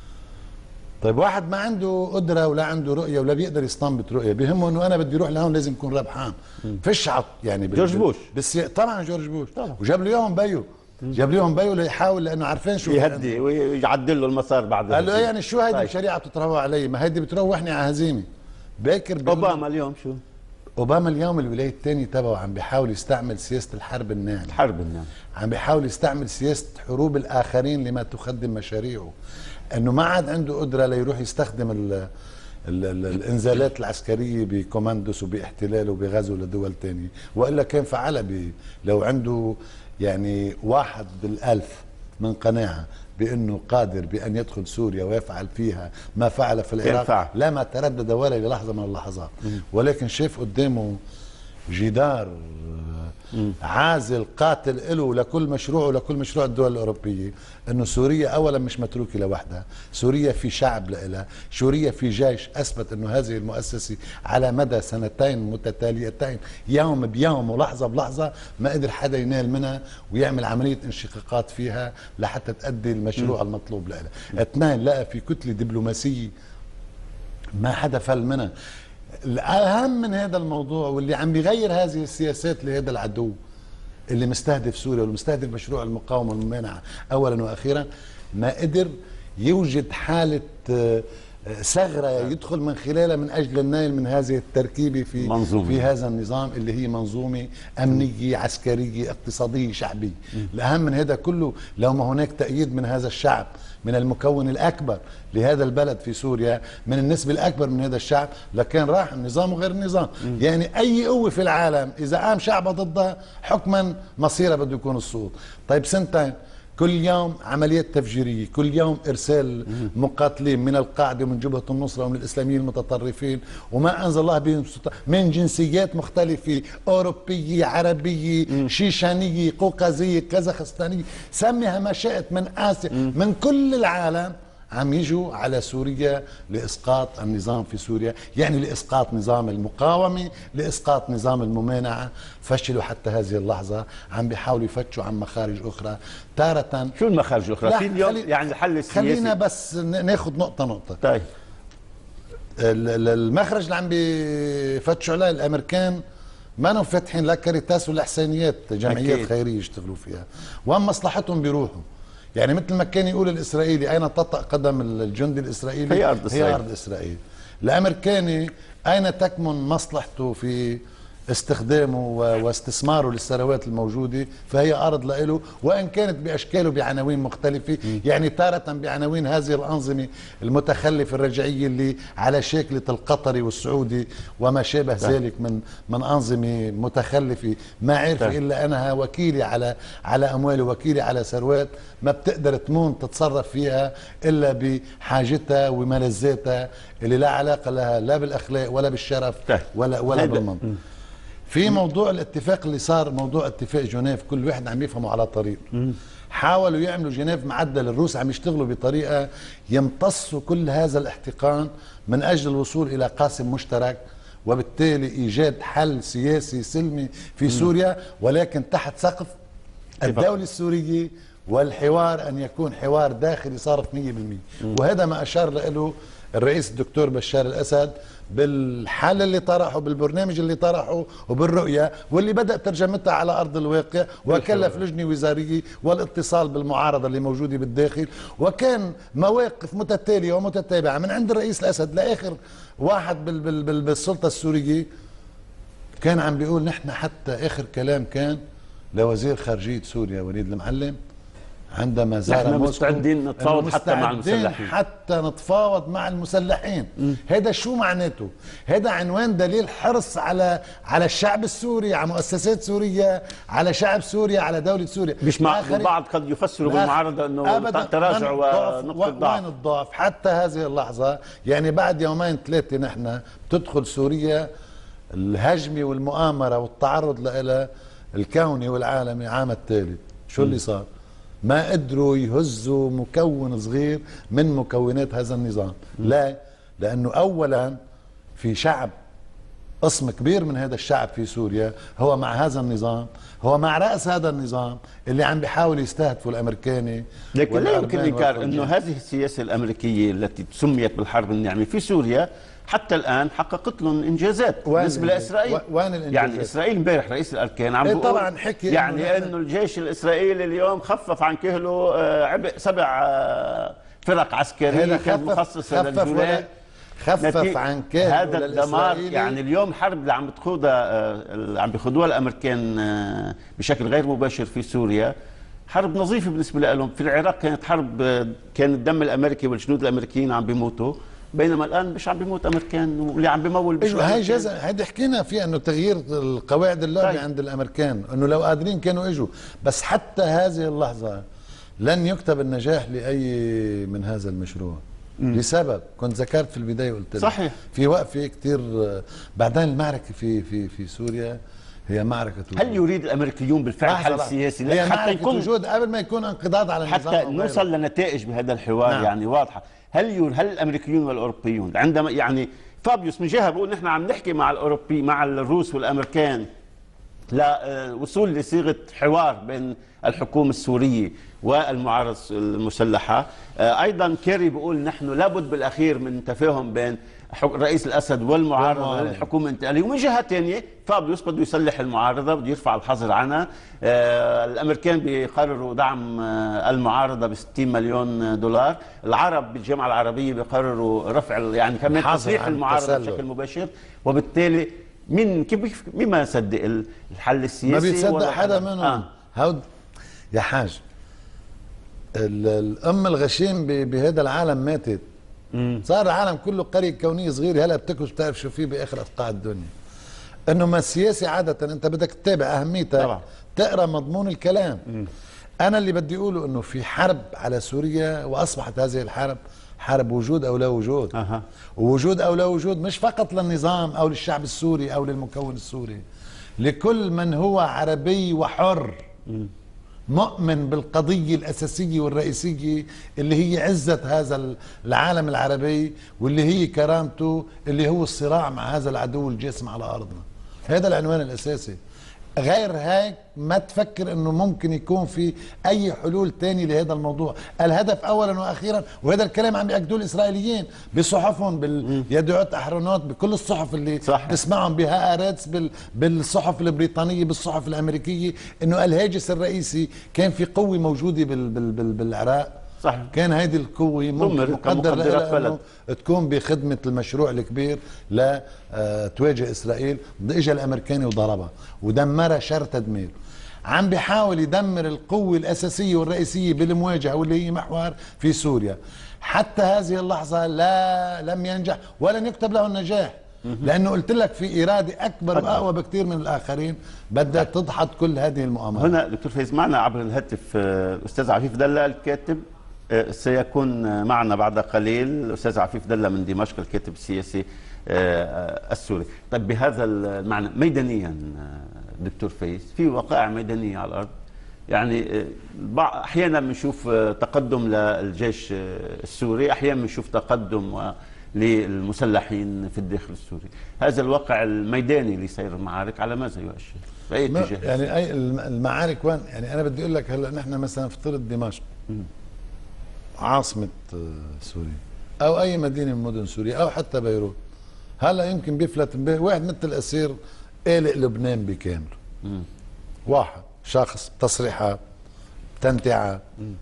طيب واحد ما عنده قدرة ولا عنده رؤية ولا بيقدر يستنبط رؤية، بيهمه انه انا بدي اروح لهون لازم اكون ربحان. فش عط يعني جورج بوش طبعا جورج بوش طبعا. وجاب له اياهم بيو، جاب لهم بيو ليحاول لانه عارفين شو يهدي ويعدل له المسار بعد. قال له يعني شو هيدي الشريعة بتتروح علي؟ ما هيدي بتروحني على هزيمة. باكر اوباما اليوم شو؟ اوباما اليوم الولاية الثانية تبعه عم بيحاول يستعمل سياسة الحرب الناعمة. الحرب الناعمة عم بيحاول يستعمل سياسة حروب الآخرين لما تخدم مشاريعه. انه ما عاد عنده قدره ليروح يستخدم الانزالات العسكريه بكوماندوس وباحتلال وبغزو لدول تانية، والا كان فعلها لو عنده يعني 1 بالألف من قناعه بانه قادر بان يدخل سوريا ويفعل فيها ما فعل في العراق لما تردد ولا للحظه من اللحظات. ولكن شاف قدامه جدار عازل قاتل له لكل مشروع ولكل مشروع الدول الأوروبية، أنه سوريا أولا مش متروكة لوحدها، سوريا في شعب لها، سوريا في جيش أثبت أنه هذه المؤسسة على مدى سنتين متتاليتين يوم بيوم ولحظة بلحظة ما قدر حدا ينال منها ويعمل عملية انشقاقات فيها لحتى تؤدي المشروع المطلوب لها. 2 لقى في كتلة دبلوماسية ما حدا فل منها. الأهم من هذا الموضوع واللي عم بيغير هذه السياسات لهذا العدو اللي مستهدف سوريا والمستهدف مشروع المقاومة والممانعة أولا وأخيرا، ما قدر يوجد حالة ثغرة يدخل من خلالها من أجل النيل من هذه التركيبة في هذا النظام اللي هي منظومة أمنية عسكرية اقتصادية شعبية. الأهم من هذا كله لو ما هناك تأييد من هذا الشعب، من المكون الأكبر لهذا البلد في سوريا، من النسبة الأكبر من هذا الشعب، لكان راح النظام وغير النظام. يعني أي قوة في العالم إذا قام شعبها ضدها حكما مصيرها بده يكون السقوط. طيب سنتين كل يوم عمليات تفجيرية، كل يوم إرسال مقاتلين من القاعدة ومن جبهة النصرة ومن الإسلاميين المتطرفين وما أنزل الله بهم من جنسيات مختلفة، أوروبية، عربية، شيشانية، قوقازية، كازاخستانية، سميها ما شئت، من آسيا، من كل العالم عم يجوا على سوريا لإسقاط النظام في سوريا، يعني لإسقاط نظام المقاومة، لإسقاط نظام الممانعة. فشلوا حتى هذه اللحظة، عم بيحاولوا يفتشوا عن مخارج أخرى. تارة شو المخارج الأخرى؟ في اليوم يعني الحل السياسي. خلينا بس ناخذ نقطة نقطة. طيب المخرج اللي عم بيفتشوا عليه الأمريكان ما انهم فاتحين لا كاريتاس ولا حسينيات، جمعيات خيرية يشتغلوا فيها، وهم مصلحتهم بيروحوا. يعني مثل ما كان يقول الإسرائيلي أين تطأ قدم الجندي الإسرائيلي هي أرض إسرائيل. هي أرض إسرائيل. الأمريكاني أين تكمن مصلحته في استخدامه واستثماره للثروات الموجودة؟ فهي أرض له، وإن كانت بأشكاله بعناوين مختلفة. يعني تارة بعناوين هذه الأنظمة المتخلفة الرجعية اللي على شاكلة القطري والسعودي وما شابه ذلك من أنظمة متخلفة ما عرف إلا أنها وكيلة على أموال، وكيلة على ثروات ما بتقدر تمون تتصرف فيها إلا بحاجتها وملذاتها اللي لا علاقة لها لا بالأخلاق ولا بالشرف ولا بالمنطق. في موضوع الاتفاق اللي صار، موضوع اتفاق جنيف، كل واحد عم يفهمه على طريق. حاولوا يعملوا جنيف معدل، الروس عم يشتغلوا بطريقة يمتصوا كل هذا الاحتقان من أجل الوصول إلى قاسم مشترك، وبالتالي إيجاد حل سياسي سلمي في سوريا، ولكن تحت سقف الدولة السورية، والحوار أن يكون حوار داخلي صارف 100%. وهذا ما أشار له الرئيس الدكتور بشار الأسد بالحل اللي طرحه، بالبرنامج اللي طرحه، وبالرؤية واللي بدأ ترجمتها على أرض الواقع، وكلف لجنة وزارية والاتصال بالمعارضة اللي موجودة بالداخل، وكان مواقف متتالية ومتتابعة من عند الرئيس الأسد لآخر واحد بالسلطة السورية. كان عم بيقول نحن، حتى آخر كلام كان لوزير خارجية سوريا وليد المعلم، عندما زار نحن موسكو مستعدين نتفاوض حتى مع المسلحين، حتى نتفاوض مع المسلحين. هذا شو معناته؟ هذا عنوان دليل حرص على الشعب السوري، على مؤسسات سوريا، على شعب سوريا، على دولة سوريا. مش مع البعض قد يفسروا بالمعارضة انه تراجع ونقطة ضعف. وين الضعف؟ حتى هذه اللحظة يعني بعد يومين ثلاثة نحن بتدخل سوريا الهجمة والمؤامرة والتعرض لها الكوني والعالمي عام الثالث. شو اللي صار؟ ما قدروا يهزوا مكون صغير من مكونات هذا النظام. لا، لأنه أولا في شعب، قسم كبير من هذا الشعب في سوريا هو مع هذا النظام، هو مع رأس هذا النظام اللي عم بيحاول يستهدفوا الأمريكاني. لكن لا يمكن إنكار أنه هذه السياسة الأمريكية التي سميت بالحرب الناعمة في سوريا حتى الآن حققت لهم إنجازات بالنسبة لإسرائيل. وين الإنجازات؟ يعني إسرائيل امبارح رئيس الأركان عم بيقول طبعا حكي يعني إنه الجيش الإسرائيلي اليوم خفف عن كهله عبء 7 فرق عسكرية كانت مخصصة للجولان. خفف عن كهله هذا الدمار. يعني اليوم حرب اللي عم بيخوضوها الأمريكان بشكل غير مباشر في سوريا حرب نظيفة بالنسبة لهم. في العراق كانت حرب، كان الدم الأمريكي والجنود الأمريكيين عم بيموتوا، بينما الان مش عم بيموت امريكان واللي عم بيمول هاي جزء. هيدي حكينا فيها انه تغيير القواعد اللعبه طيب. عند الامريكان انه لو قادرين كانوا اجوا، بس حتى هذه اللحظه لن يكتب النجاح لاي من هذا المشروع. لسبب كنت ذكرت في البدايه وقلت لك صحيح في وقفه كثير. بعدين المعركه في سوريا هي معركة وجود. هل يريد الامريكيون بالفعل حل سياسي؟ هي حتى يكون وجود قبل ما يكون انقضاض على النظام، حتى نوصل لنتائج بهذا الحوار. نعم. يعني واضحه. هل الامريكيون والاوروبيون عندما يعني فابيوس من جهه بيقول نحن عم نحكي مع الاوروبي مع الروس والامريكان لوصول لصيغه حوار بين الحكومه السوريه والمعارضه المسلحه. ايضا كيري بيقول نحن لابد بالاخير من تفاهم بين رئيس الاسد والمعارضه للحكومه الانتقاليه، ومن جهه ثانيه فابيوس بده يسلح المعارضه، بده يرفع الحظر عنها. الامريكان بيقرروا دعم المعارضه ب 60 مليون دولار، العرب بالجامعه العربيه بيقرروا رفع يعني كمان تصريح المعارضه بشكل مباشر، وبالتالي كيف مين ما يصدق الحل السياسي؟ ما بيتصدق حدا منهم. هود يا حاج، الام الغشيم بهذا العالم ماتت. صار العالم كله قرية كونية صغيرة، هلا بتكبس بتعرف شو في باخر اقطاع الدنيا. انه ما السياسة عادة انت بدك تتابع اهميتها طبعا. تقرا مضمون الكلام. انا اللي بدي اقوله انه في حرب على سوريا، واصبحت هذه الحرب حرب وجود او لا وجود. ووجود او لا وجود مش فقط للنظام او للشعب السوري او للمكون السوري، لكل من هو عربي وحر مؤمن بالقضية الأساسية والرئيسية اللي هي عزة هذا العالم العربي، واللي هي كرامته، اللي هو الصراع مع هذا العدو الجاسم على أرضنا. هذا العنوان الأساسي. غير هيك ما تفكر انه ممكن يكون في اي حلول تاني لهذا الموضوع. الهدف اولا واخيرا، وهذا الكلام عم بيأكدوه الاسرائيليين بصحفهم، باليدعوت احرونوت، بكل الصحف اللي تسمعهم بهآرتس، بالصحف البريطانيه، بالصحف الامريكيه، انه الهاجس الرئيسي كان في قوه موجوده بالعراق. صحيح. كان هيدي القوة ممكن مقدر لها انه تكون بخدمة المشروع الكبير لا تواجه اسرائيل. اجى الامريكاني وضربها ودمرها شر تدمير. عم بيحاول يدمر القوة الاساسية والرئيسية بالمواجهة واللي هي محور في سوريا. حتى هذه اللحظة لم ينجح ولن يكتب له النجاح، لانه قلت لك في اراده اكبر واقوى بكثير من الاخرين بدها تدحض كل هذه المؤامرات. هنا دكتور فايز معنا عبر الهاتف الاستاذ عفيف دلة الكاتب، سيكون معنا بعد قليل الأستاذ عفيف دلة من دمشق الكاتب السياسي السوري. طيب بهذا المعنى ميدانيا دكتور فايز، في وقائع ميدانية على الأرض، يعني أحيانا بنشوف تقدم للجيش السوري، أحيانا بنشوف تقدم للمسلحين في الداخل السوري. هذا الواقع الميداني اللي صاير المعارك على ماذا يؤشر؟ بأي اتجاه؟ يعني أي المعارك وين؟ يعني أنا بدي أقول لك هلا نحن مثلا افترض دمشق عاصمة سوريا أو أي مدينة من مدن سوريا أو حتى بيروت، هلا يمكن بيفلت واحد مثل أسير قالق لبنان بكامله. واحد شخص تصريحات تنتعة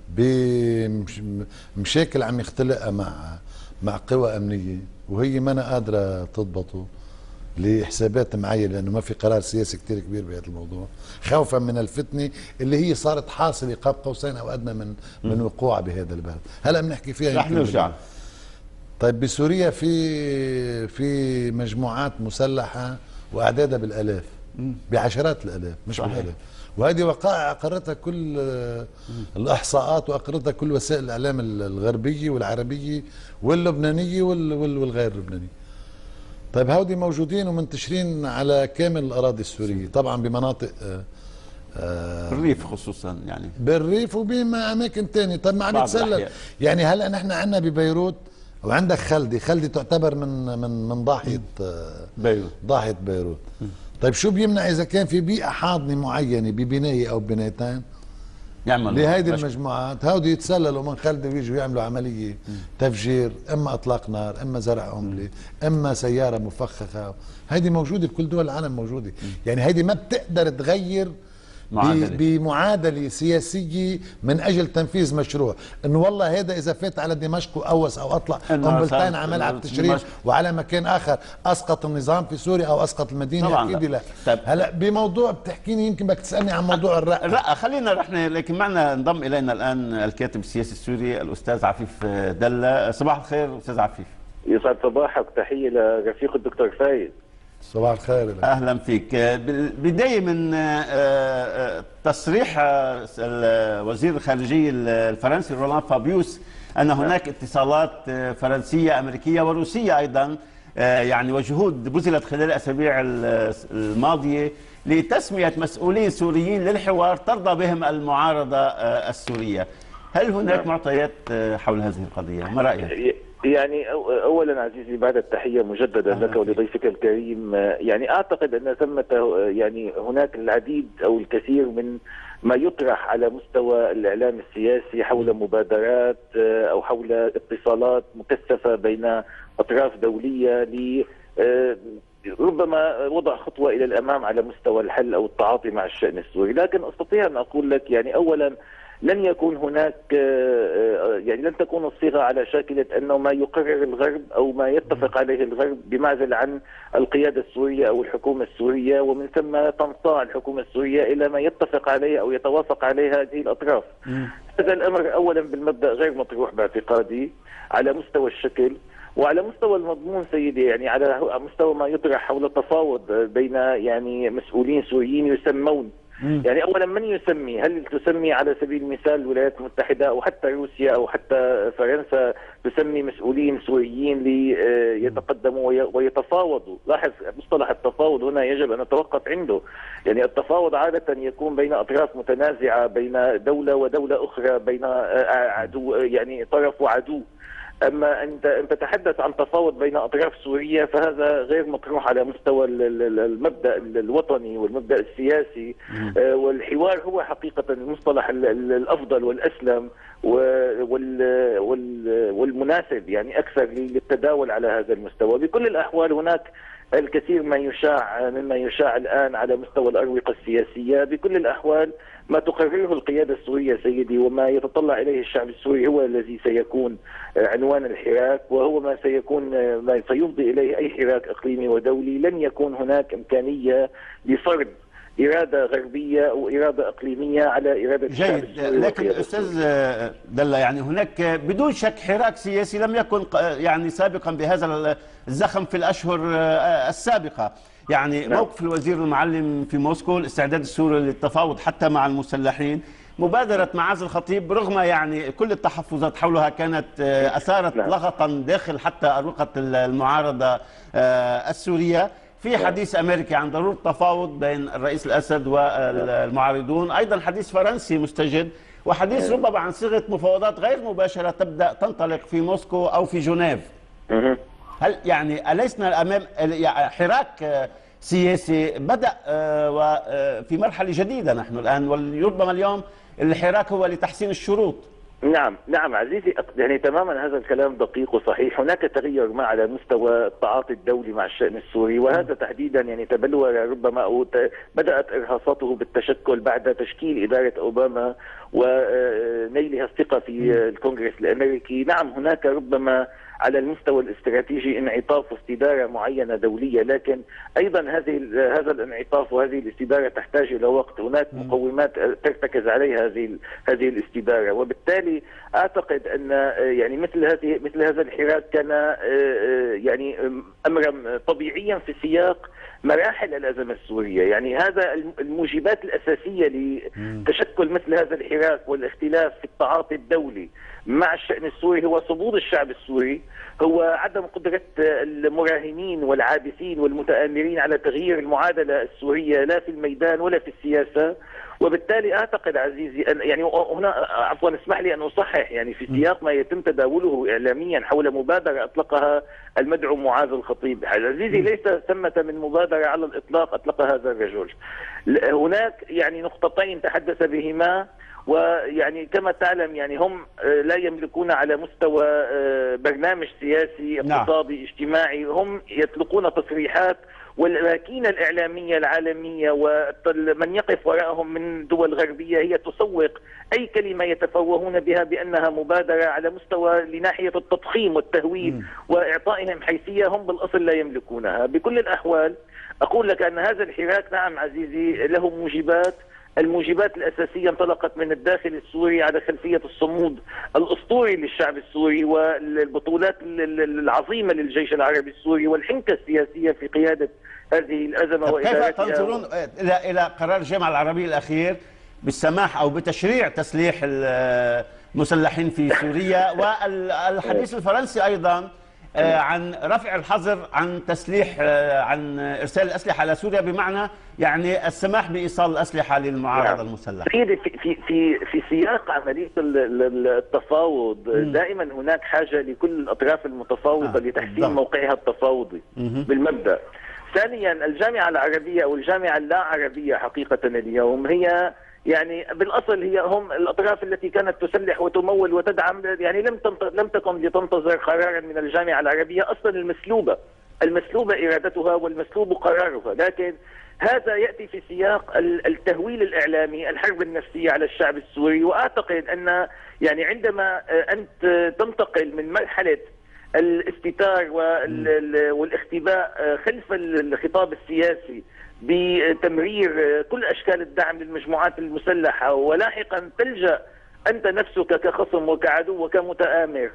بمشاكل عم يختلقها مع قوى أمنية وهي ما قادرة تضبطه. لحسابات معينة، لأنه ما في قرار سياسي كتير كبير بهذا الموضوع، خوفا من الفتنة اللي هي صارت حاصلة قاب قوسين أو أدنى من وقوعها بهذا البلد. هلا بنحكي فيها رح نرجع. طيب بسوريا في مجموعات مسلحة وأعدادها بالآلاف، بعشرات الآلاف مش بالآلاف، وهذه وقائع أقرتها كل الإحصاءات وأقرتها كل وسائل الإعلام الغربية والعربية واللبنانية والغير لبنانية. طيب هودي موجودين ومنتشرين على كامل الأراضي السورية، طبعا بمناطق بالريف خصوصا، يعني بالريف وبأماكن تانية. طيب ما عم يتسلل يعني. هلا نحن عندنا ببيروت وعندك خلدي تعتبر من ضاحية بيروت. ضاحية بيروت. طيب شو بيمنع إذا كان في بيئة حاضنة معينة ببناية أو ببنايتين لهيدي المجموعات، هودي يتسللوا من خلدي ويجوا يعملوا عملية تفجير، إما إطلاق نار، إما زرع قنبلة، إما سيارة مفخخة. هيدي موجودة بكل دول العالم موجودة. يعني هيدي ما بتقدر تغير بمعادلة سياسية من أجل تنفيذ مشروع، إنه والله هذا إذا فات على دمشق وأوس أو أطلق قنبلتين عمل على التشريف وعلى مكان آخر أسقط النظام في سوريا أو أسقط المدينة، أكيد لا. هلا بموضوع بتحكيني، يمكن بدك تسألني عن موضوع الرقة. خلينا رحنا، لكن معنا انضم إلينا الآن الكاتب السياسي السوري الأستاذ عفيف دلة. صباح الخير أستاذ عفيف. يسعد صباحك، تحية لرفيق الدكتور فايز. صباح الخير. اهلا فيك. بدايه من تصريح وزير الخارجيه الفرنسي رولان فابيوس ان هناك اتصالات فرنسيه امريكيه وروسيه ايضا، يعني وجهود بذلت خلال الاسابيع الماضيه لتسميه مسؤولين سوريين للحوار ترضى بهم المعارضه السوريه. هل هناك معطيات حول هذه القضيه؟ ما رايك؟ يعني اولا عزيزي بعد التحيه مجددا لك ولضيفك الكريم، يعني اعتقد ان ثمه يعني هناك العديد او الكثير من ما يطرح على مستوى الاعلام السياسي حول مبادرات او حول اتصالات مكثفه بين اطراف دوليه ل ربما وضع خطوه الى الامام على مستوى الحل او التعاطي مع الشان السوري. لكن استطيع ان اقول لك يعني اولا لن يكون هناك يعني لن تكون الصيغه على شاكله انه ما يقرر الغرب او ما يتفق عليه الغرب بمعزل عن القياده السوريه او الحكومه السوريه، ومن ثم تنصاع الحكومه السوريه الى ما يتفق عليه او يتوافق عليه هذه الاطراف. هذا الامر اولا بالمبدا غير مطروح باعتقادي على مستوى الشكل، وعلى مستوى المضمون سيدي يعني على مستوى ما يطرح حول التفاوض بين يعني مسؤولين سوريين يسمون. يعني اولا من يسمي؟ هل تسمي على سبيل المثال الولايات المتحده او حتى روسيا او حتى فرنسا تسمي مسؤولين سوريين ليتقدموا ويتفاوضوا؟ لاحظ مصطلح التفاوض هنا يجب ان نتوقف عنده. يعني التفاوض عاده يكون بين اطراف متنازعه، بين دوله ودوله اخرى، بين عدو يعني طرف وعدو. اما انت تتحدث عن تفاوض بين اطراف سوريه فهذا غير مطروح على مستوى المبدا الوطني والمبدا السياسي. والحوار هو حقيقه المصطلح الافضل والاسلم والمناسب يعني اكثر للتداول على هذا المستوى. بكل الاحوال هناك الكثير مما يشاع الآن على مستوى الأروقة السياسية. بكل الأحوال ما تقرره القيادة السورية سيدي وما يتطلع إليه الشعب السوري هو الذي سيكون عنوان الحراك، وهو ما سيفضي إليه أي حراك إقليمي ودولي. لن يكون هناك إمكانية لفرض إرادة غربية أو إرادة إقليمية على إرادة الشعب السوري. لكن أستاذ دلة يعني هناك بدون شك حراك سياسي لم يكن يعني سابقا بهذا الزخم في الأشهر السابقة. يعني موقف الوزير المعلم في موسكو، الاستعداد السوري للتفاوض حتى مع المسلحين، مبادرة معاذ الخطيب رغم يعني كل التحفظات حولها كانت أثارت لغطا داخل حتى أروقة المعارضة السورية. في حديث أمريكي عن ضرورة التفاوض بين الرئيس الأسد والمعارضون، أيضا حديث فرنسي مستجد، وحديث ربما عن صيغة مفاوضات غير مباشرة تبدأ تنطلق في موسكو أو في جنيف. هل يعني أليسنا أمام حراك سياسي بدأ وفي مرحلة جديدة نحن الآن، وربما اليوم الحراك هو لتحسين الشروط؟ نعم عزيزي، يعني تماما هذا الكلام دقيق وصحيح. هناك تغير ما على مستوى التعاطي الدولي مع الشأن السوري، وهذا تحديدا يعني تبلور ربما أو بدأت إرهاصاته بالتشكل بعد تشكيل إدارة أوباما ونيلها الثقة في الكونغرس الأمريكي. نعم هناك ربما على المستوى الاستراتيجي انعطاف واستدارة معينة دولية، لكن أيضا هذا الانعطاف وهذه الاستدارة تحتاج إلى وقت. هناك مقومات ترتكز عليها هذه الاستدارة، وبالتالي أعتقد أن يعني مثل هذا الحراك كان يعني أمرا طبيعيا في سياق مراحل الأزمة السورية. يعني هذا الموجبات الأساسية لتشكل مثل هذا الحراك والاختلاف في التعاطي الدولي مع الشأن السوري هو صمود الشعب السوري، هو عدم قدرة المراهنين والعابثين والمتآمرين على تغيير المعادلة السورية لا في الميدان ولا في السياسة. وبالتالي أعتقد عزيزي أن يعني هنا عفوا اسمح لي أن أصحح، يعني في سياق ما يتم تداوله إعلاميا حول مبادرة أطلقها المدعو معاذ الخطيب، عزيزي ليس ثمة من مبادرة على الإطلاق أطلقها هذا الرجل. هناك يعني نقطتين تحدث بهما، ويعني كما تعلم يعني هم لا يملكون على مستوى برنامج سياسي اقتصادي اجتماعي، هم يطلقون تصريحات، والماكينة الإعلامية العالمية ومن يقف وراءهم من دول غربية هي تسوق أي كلمة يتفوهون بها بأنها مبادرة على مستوى لناحية التضخيم والتهويل وإعطائهم حيثية هم بالأصل لا يملكونها. بكل الأحوال أقول لك أن هذا الحراك نعم عزيزي له موجبات. الموجبات الأساسية انطلقت من الداخل السوري على خلفية الصمود الأسطوري للشعب السوري والبطولات العظيمة للجيش العربي السوري والحنكة السياسية في قيادة هذه الأزمة وإدارتها. كيف تنظرون إلى قرار الجامعة العربية الأخير بالسماح أو بتشريع تسليح المسلحين في سوريا، والحديث الفرنسي أيضا عن رفع الحظر عن تسليح عن إرسال الأسلحة على سوريا، بمعنى يعني السماح بإيصال الأسلحة للمعارضة المسلحة؟ سيدي في سياق عملية التفاوض دائما هناك حاجة لكل الأطراف المتفاوضة لتحسين موقعها التفاوضي بالمبدأ. ثانيا الجامعة العربية أو الجامعة اللا عربية حقيقة اليوم هي يعني بالأصل هي هم الأطراف التي كانت تسلح وتمول وتدعم، يعني لم تكن لتنتظر قرارا من الجامعة العربية، أصلا المسلوبة إرادتها والمسلوب قرارها. لكن هذا يأتي في سياق التهويل الإعلامي، الحرب النفسية على الشعب السوري. وأعتقد أن يعني عندما أنت تنتقل من مرحلة الاستتار والاختباء خلف الخطاب السياسي بتمرير كل أشكال الدعم للمجموعات المسلحة، ولاحقا تلجأ أنت نفسك كخصم وكعدو وكمتآمر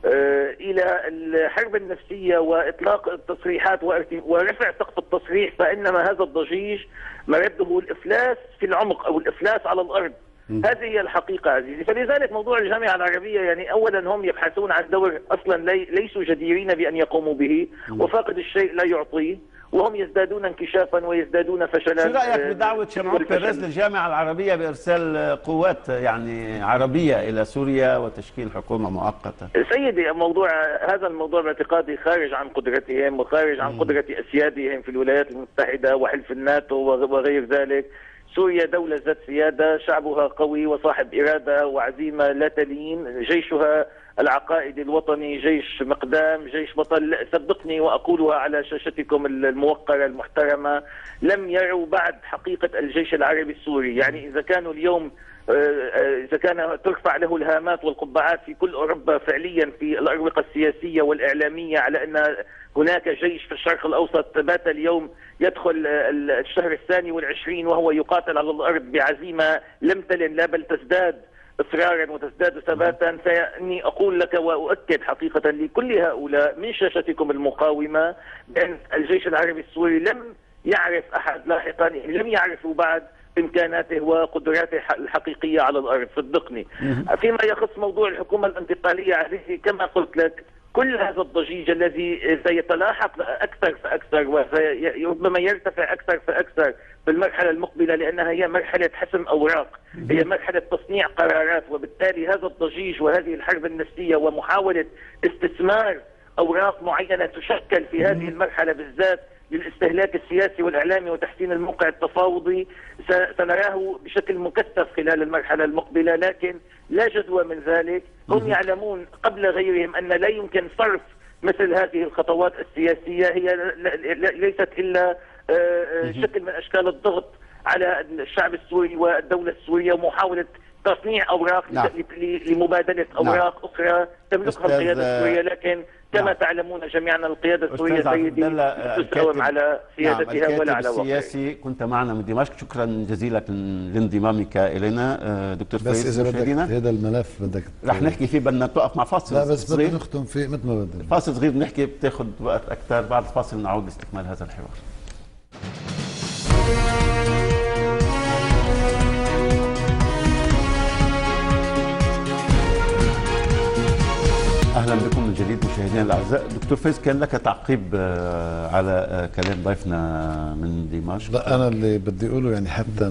إلى الحرب النفسية وإطلاق التصريحات ورفع سقف التصريح، فإنما هذا الضجيج مرده الإفلاس في العمق أو الإفلاس على الأرض. هذه هي الحقيقة عزيزي. فلذلك موضوع الجامعة العربية يعني أولا هم يبحثون عن دور أصلا ليسوا جديرين بأن يقوموا به، وفاقد الشيء لا يعطيه، وهم يزدادون انكشافا ويزدادون فشلا. شو رأيك بدعوة شمعون بيريز للجامعة العربية بإرسال قوات يعني عربية إلى سوريا وتشكيل حكومة مؤقتة؟ سيدي هذا الموضوع باعتقادي خارج عن قدرتهم وخارج عن قدرة أسيادهم في الولايات المتحدة وحلف الناتو وغير ذلك. سوريا دولة ذات سيادة، شعبها قوي وصاحب إرادة وعزيمة لا تلين، جيشها العقائدي الوطني جيش مقدام، جيش بطل. صدقني وأقولها على شاشتكم الموقرة المحترمة، لم يروا بعد حقيقة الجيش العربي السوري. يعني إذا كانوا اليوم إذا كان ترفع له الهامات والقبعات في كل أوروبا فعليا في الأروقة السياسية والإعلامية على أن هناك جيش في الشرق الأوسط بات اليوم يدخل الشهر الثاني والعشرين وهو يقاتل على الأرض بعزيمة لم تلن لا بل تزداد إصرارا وتزداد ثباتا، فإني أقول لك وأؤكد حقيقة لكل هؤلاء من شاشتكم المقاومة بأن الجيش العربي السوري لم يعرف أحد لاحقا، لم يعرفوا بعد إمكاناته وقدراته الحقيقية على الأرض. صدقني. فيما يخص موضوع الحكومة الانتقالية عزيزي كما قلت لك، كل هذا الضجيج الذي سيتلاحق أكثر فأكثر وربما يرتفع أكثر فأكثر في المرحلة المقبلة، لأنها هي مرحلة حسم أوراق، هي مرحلة تصنيع قرارات، وبالتالي هذا الضجيج وهذه الحرب النفسية ومحاولة استثمار أوراق معينة تشكل في هذه المرحلة بالذات للاستهلاك السياسي والإعلامي وتحسين الموقع التفاوضي سنراه بشكل مكثف خلال المرحلة المقبلة. لكن لا جدوى من ذلك. هم يعلمون قبل غيرهم أن لا يمكن صرف مثل هذه الخطوات السياسية، هي ليست إلا شكل من أشكال الضغط على الشعب السوري والدولة السورية ومحاولة تصنيع أوراق لمبادلة أوراق أخرى تملكها القيادة السورية، لكن كما تعلمون جميعا القيادة السورية سيدي تساوم على سيادتها ولا على واقعها. السياسي كنت معنا من دمشق، شكرا جزيلا لانضمامك إلينا دكتور فايز. بس إذا بدك هذا الملف بدك رح نحكي فيه، بدنا نتوقف مع فاصل. لا بس بدنا نختم فيه مثل ما بدنا، فاصل صغير بنحكي بتاخذ وقت أكثر. بعد الفاصل نعود لاستكمال هذا الحوار. اهلا بكم من جديد مشاهدينا الاعزاء. دكتور فايز، كان لك تعقيب على كلام ضيفنا من دمشق؟ لا، انا اللي بدي اقوله يعني حتى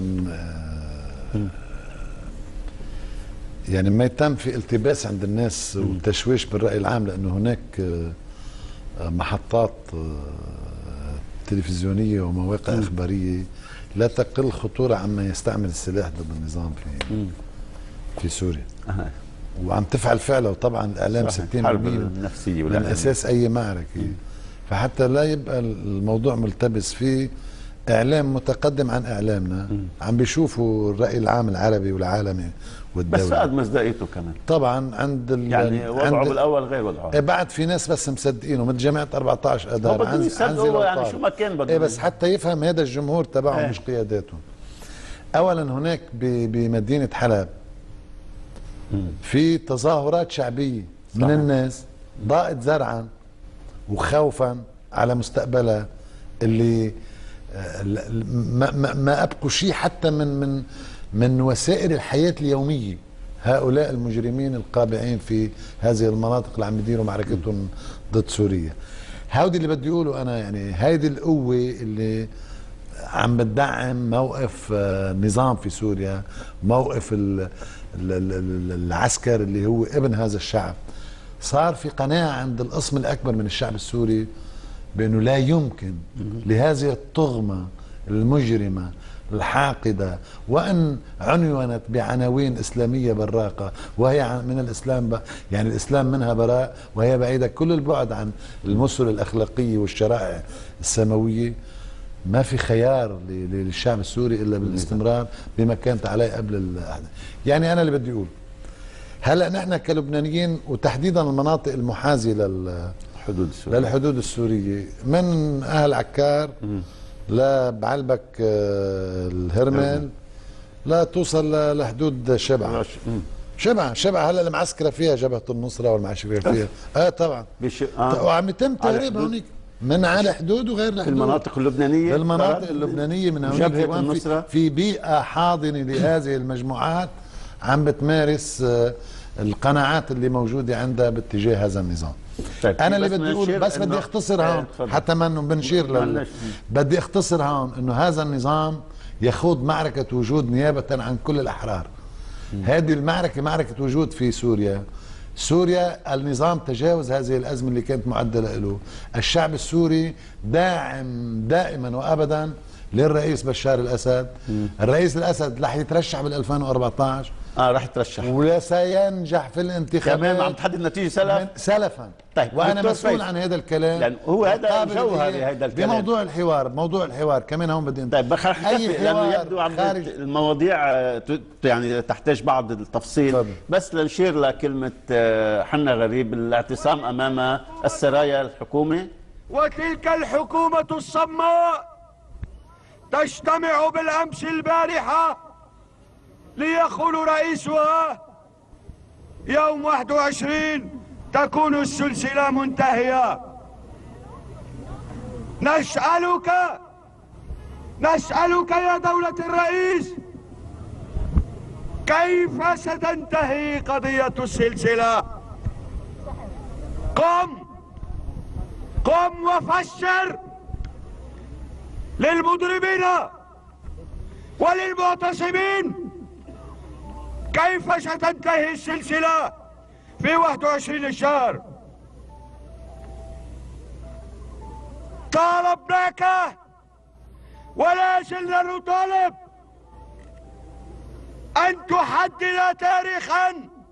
يعني ما يتم في التباس عند الناس وتشويش بالراي العام، لانه هناك محطات تلفزيونيه ومواقع اخباريه لا تقل خطوره عما يستعمل السلاح ضد النظام في سوريا، وعم تفعل فعله. وطبعا الاعلام 60% من اساس اي معركه، فحتى لا يبقى الموضوع ملتبس فيه اعلام متقدم عن اعلامنا عم بيشوفوا الراي العام العربي والعالمي والدولي، بس فقد مصداقيته كمان طبعا عند يعني وضعه بالاول غير وضعه. بعد في ناس بس مصدقينه من جماعه 14 اذار بدهم يصدقوا يعني شو ما كان بدهم بس حتى يفهم هذا الجمهور تبعه مش قياداتهم. اولا هناك بمدينه حلب في تظاهرات شعبية من الناس ضاقت ذرعا وخوفا على مستقبلها، اللي ما أبقوا شيء حتى من وسائل الحياة اليومية. هؤلاء المجرمين القابعين في هذه المناطق اللي عم يديروا معركتهم ضد سوريا، هودي اللي بدي أقوله أنا. يعني هيدي القوة اللي عم بتدعم موقف نظام في سوريا، موقف العسكر اللي هو ابن هذا الشعب. صار في قناعة عند القسم الأكبر من الشعب السوري بأنه لا يمكن لهذه الطغمة المجرمة الحاقدة، وأن عنونت بعناوين إسلامية براقة وهي من الإسلام، يعني الإسلام منها براء، وهي بعيدة كل البعد عن المثل الأخلاقية والشرائع السماوية. ما في خيار للشعب السوري إلا بالاستمرار بما كانت عليه قبل الأحداث. يعني أنا اللي بدي أقول هلأ نحن كلبنانيين، وتحديدا المناطق المحاذية للحدود السورية، من أهل عكار لبعلبك الهرمل لا توصل لحدود شبعة هلا المعسكرة فيها جبهة النصرة والمعسكرة فيها طبعا وعم يتم تهريب هونيك من على حدود وغير الحدود، في المناطق اللبنانية، في المناطق اللبنانية من هونيك في بيئة حاضنة لهذه المجموعات عم بتمارس القناعات اللي موجودة عندها باتجاه هذا النظام. طيب أنا اللي بدي أقول بس بدي أختصر هون حتى ما بنشير بدي أختصر هون إنه هذا النظام يخوض معركة وجود نيابة عن كل الأحرار. هذه المعركة معركة وجود في سوريا النظام تجاوز هذه الأزمة اللي كانت معدة له. الشعب السوري داعم دائما وأبدا للرئيس بشار الأسد. الرئيس الأسد رح يترشح بال 2014 رح يترشح وسينجح في الانتخابات كمان. عم تحدد النتيجة سلفا. طيب وانا مسؤول عن هذا الكلام، لأن هو هذا جوهر هذا الكلام. بموضوع الحوار كمان هون بدي طيب لانه يبدو المواضيع يعني تحتاج بعض التفصيل طبعا. بس لنشير لكلمة حنا غريب، الاعتصام امام السرايا الحكومة. وتلك الحكومة الصماء تجتمع بالامس البارحة ليقول رئيسها يوم 21 تكون السلسلة منتهية. نسألك يا دولة الرئيس، كيف ستنتهي قضية السلسلة؟ قم وفسر للمضربين وللمعتصمين كيف ستنتهي السلسلة في 21 الشهر. طالبناك ولا زلنا نطالب أن تحدد تاريخا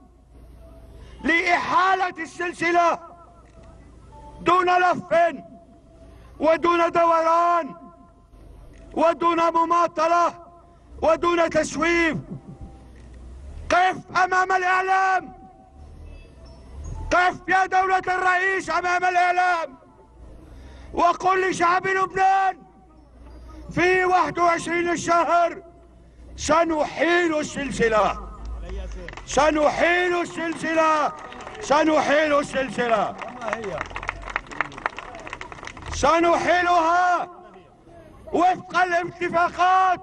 لإحالة السلسلة دون لف ودون دوران ودون مماطلة ودون تسويف. قف أمام الإعلام، قف يا دولة الرئيس أمام الإعلام وقل لشعب لبنان في 21 الشهر سنحيل السلسلة، سنحيل السلسلة، سنحيل السلسلة، سنحيلها وفق الاتفاقات.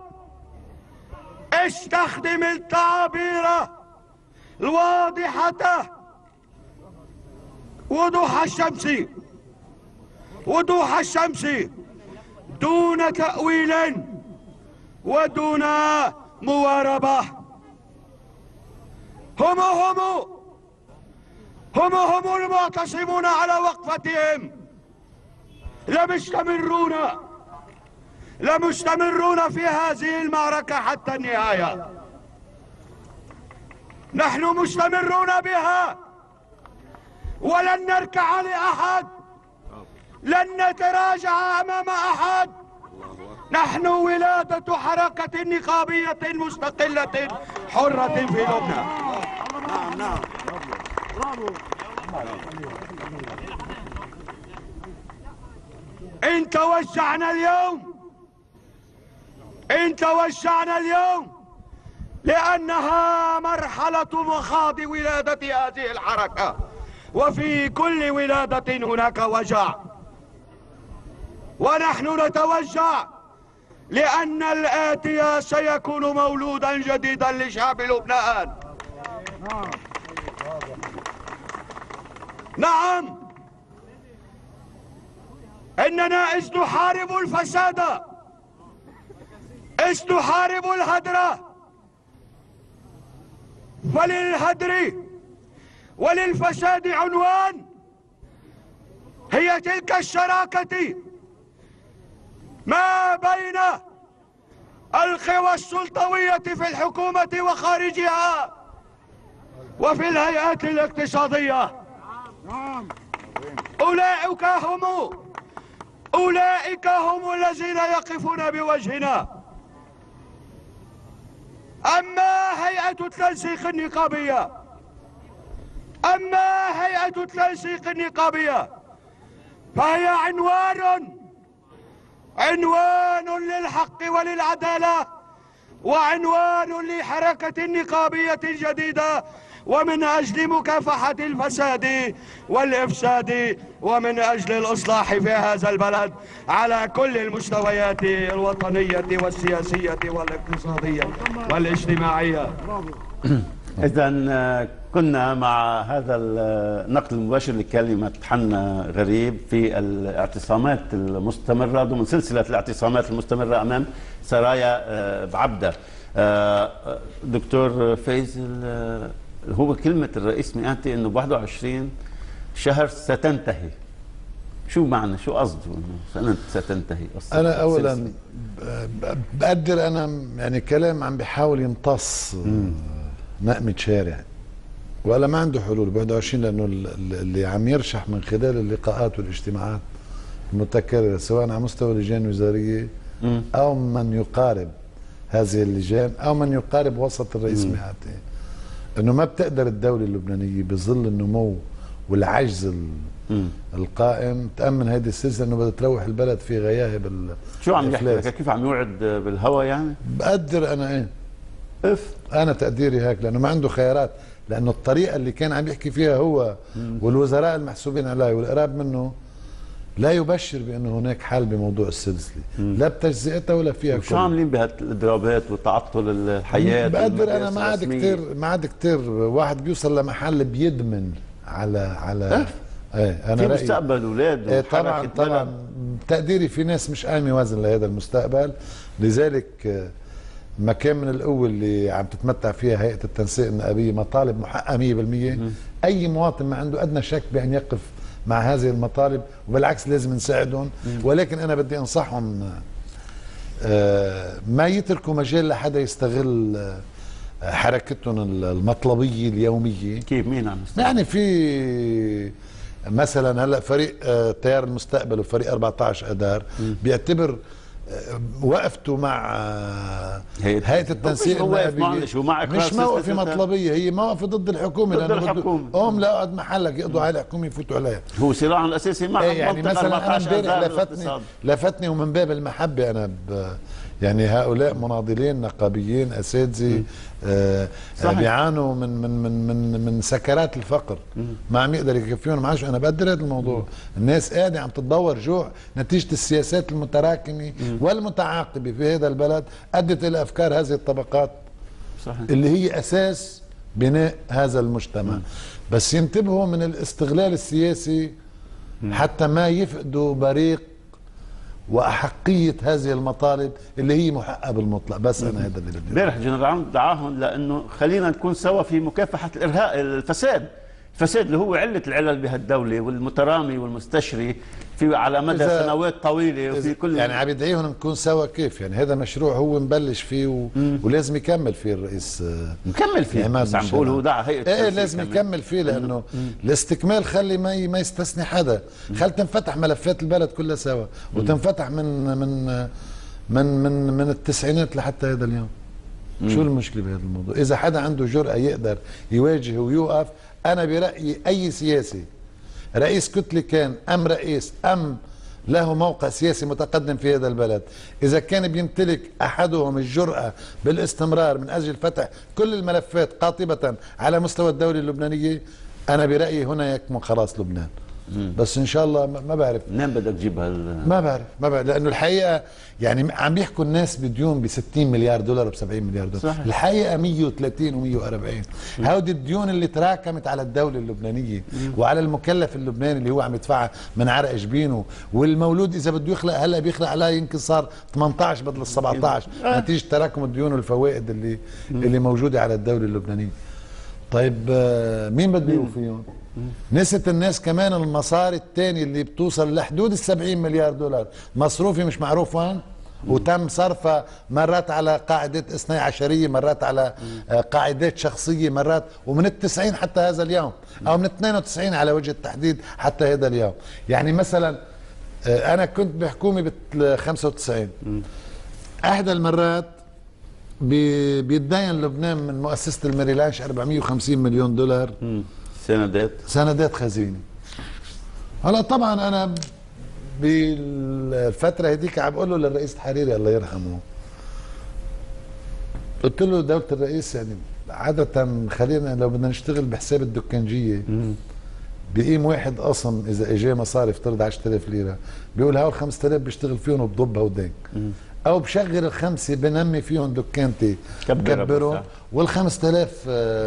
استخدم التعابير الواضحة وضوح الشمس، وضوح الشمس، دون تأويل ودون مواربة. هم المعتصمون على وقفتهم، لمستمرون في هذه المعركة حتى النهاية. نحن مستمرون بها ولن نركع لأحد، لن نتراجع أمام أحد. نحن ولادة حركة نقابية مستقلة حرة في لبنان. نعم. إن توجعنا اليوم لأنها مرحلة مخاض ولادة هذه الحركة، وفي كل ولادة هناك وجع، ونحن نتوجع لأن الآتي سيكون مولودا جديدا لشعب لبنان. نعم، إننا إذ نحارب الفساد، إذ نحارب الهدر، وللهدر وللفساد عنوان هي تلك الشراكة ما بين القوى السلطوية في الحكومة وخارجها وفي الهيئات الاقتصادية. أولئك هم الذين يقفون بوجهنا. أما هيئة التنسيق النقابية، فهي عنوان للحق وللعدالة، وعنوان لحركة نقابية جديدة، ومن أجل مكافحة الفساد والإفساد، ومن أجل الإصلاح في هذا البلد على كل المستويات الوطنية والسياسية والاقتصادية والاجتماعية. إذن كنا مع هذا النقل المباشر لكلمة حنا غريب في الاعتصامات المستمرة ضمن سلسلة الاعتصامات المستمرة أمام سرايا بعبدة. دكتور فايز، هو كلمة الرئيس مئاتي أنه ب 21 شهر ستنتهي، شو معنى، شو قصده أنه ستنتهي؟ أنا أولا بقدر أنا يعني كلام عم بيحاول يمتص نقمة شارع، ولا ما عنده حلول ب 21، لأنه اللي عم يرشح من خلال اللقاءات والاجتماعات المتكررة سواء على مستوى اللجان الوزارية أو من يقارب هذه اللجان أو من يقارب وسط الرئيس مئاتي، انه ما بتقدر الدولة اللبنانية بظل النمو والعجز القائم تأمن هذه السلسلة، انه بدها تروح البلد في غياهب. شو عم يحكي؟ كيف عم يوعد بالهوى يعني؟ بقدر انا انا تقديري هيك، لانه ما عنده خيارات، لانه الطريقة اللي كان عم يحكي فيها هو والوزراء المحسوبين عليه والقراب منه لا يبشر بانه هناك حل بموضوع السلسله، لا بتجزئتها ولا فيها. شو عاملين بهالاضرابات وتعطل الحياه؟ بقدر انا ما عاد كثير واحد بيوصل لمحل بيدمن على انا في مستقبل اولاد. طبعا تقديري في ناس مش قايمه وزن لهذا المستقبل، لذلك ما كان من القوه اللي عم تتمتع فيها هيئه التنسيق النقابيه مطالب محققه 100%. اي مواطن ما عنده ادنى شك بان يقف مع هذه المطالب، وبالعكس لازم نساعدهم، ولكن انا بدي انصحهم ما يتركوا مجال لحدا يستغل حركتهم المطلبيه اليوميه. كيف؟ مين عم يستغل؟ يعني في مثلا هلا فريق تيار المستقبل وفريق 14 اذار بيعتبر وقفتوا مع هيئة التنسيق النائبية. مش موقفة مطلبية، هي موقفة ضد الحكومة، ضد الحكومة. هم لا قد محلك يقضوا على الحكومة يفوتوا عليها. هو صراع الأساسي مع يعني مثلا أنا امبارح لفتني ومن باب المحبة أنا يعني هؤلاء مناضلين نقابيين اساتذه بيعانوا من سكرات الفقر، ما عم يقدر يكفيهم معاش. انا بقدر هذا الموضوع. الناس قاعده عم تتدور جوع نتيجه السياسات المتراكمه والمتعاقبه في هذا البلد، ادت الى افكار هذه الطبقات. صحيح. اللي هي اساس بناء هذا المجتمع. بس ينتبهوا من الاستغلال السياسي حتى ما يفقدوا بريق وأحقية هذه المطالب اللي هي محققة بالمطلق. بس أنا هذا اللي بدي امبارح جنرال عون دعاهم لأنه خلينا نكون سوا في مكافحة الفساد اللي هو علة العلل بهالدولة والمترامي والمستشري في على مدى سنوات طويلة وفي كل يعني عم بدعيهم نكون سوا. كيف يعني؟ هذا مشروع هو مبلش فيه ولازم يكمل فيه الرئيس. مكمل فيه بس عم بقول هو دعا هيئة لازم يكمل فيه لأنه الاستكمال خلي ما يستثني حدا. خلي تنفتح ملفات البلد كلها سوا وتنفتح من التسعينات لحتى هذا اليوم. شو المشكلة بهذا الموضوع؟ إذا حدا عنده جرأة يقدر يواجه ويوقف. أنا برأيي أي سياسي رئيس كتلة كان أم رئيس أم له موقع سياسي متقدم في هذا البلد، إذا كان بيمتلك أحدهم الجرأة بالاستمرار من أجل فتح كل الملفات قاطبة على مستوى الدولة اللبنانية، أنا برأيي هنا يكمن خلاص لبنان. بس ان شاء الله ما بعرف منين بدك تجيب ما بعرف لانه الحقيقه يعني عم بيحكوا الناس بديون ب 60 مليار دولار ب 70 مليار دولار. صحيح. الحقيقه 130 و140. هودي الديون اللي تراكمت على الدوله اللبنانيه وعلى المكلف اللبناني اللي هو عم يدفعها من عرق جبينه، والمولود اذا بده يخلق هلا بيخلق عليها يمكن صار 18 بدل ال 17 نتيجه تراكم الديون والفوائد اللي موجوده على الدوله اللبنانيه. طيب مين بده يوفيهم؟ نسيت الناس كمان المصاري الثاني اللي بتوصل لحدود ال70 مليار دولار مصروفي مش معروف وين، وتم صرفها مرات على قاعدات اثني عشرية، مرات على قاعدات شخصية، مرات ومن ال90 حتى هذا اليوم، او من 92 على وجه التحديد حتى هذا اليوم. يعني مثلا انا كنت بحكومة بال95 احدى المرات بيتدين لبنان من مؤسسة الميريلانش 450 مليون دولار سندات خزينة. هلا طبعا انا بالفترة هذيك عم بقول له للرئيس الحريري الله يرحمه، قلت له دولة الرئيس يعني عادة خلينا لو بدنا نشتغل بحساب الدكنجية بقيم واحد قسم اذا اجى مصاري افترض 10000 ليرة بيقول هول 5000 بيشتغل فيهم وبضبها وديك، او بشغل الخمسة بنمي فيهم دكانتي بكبره وال5000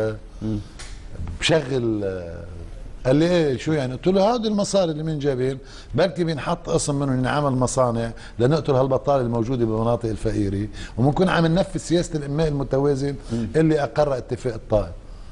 بشغل. قال لي ايه شو يعني؟ قلت له هذه المصاري اللي من جايبين بلكي بينحط قسم منهم ينعمل مصانع لنقتل هالبطاله الموجوده بالمناطق الفقيره، ومنكون عم ننفذ سياسه الانماء المتوازن اللي اقر اتفاق الطائف.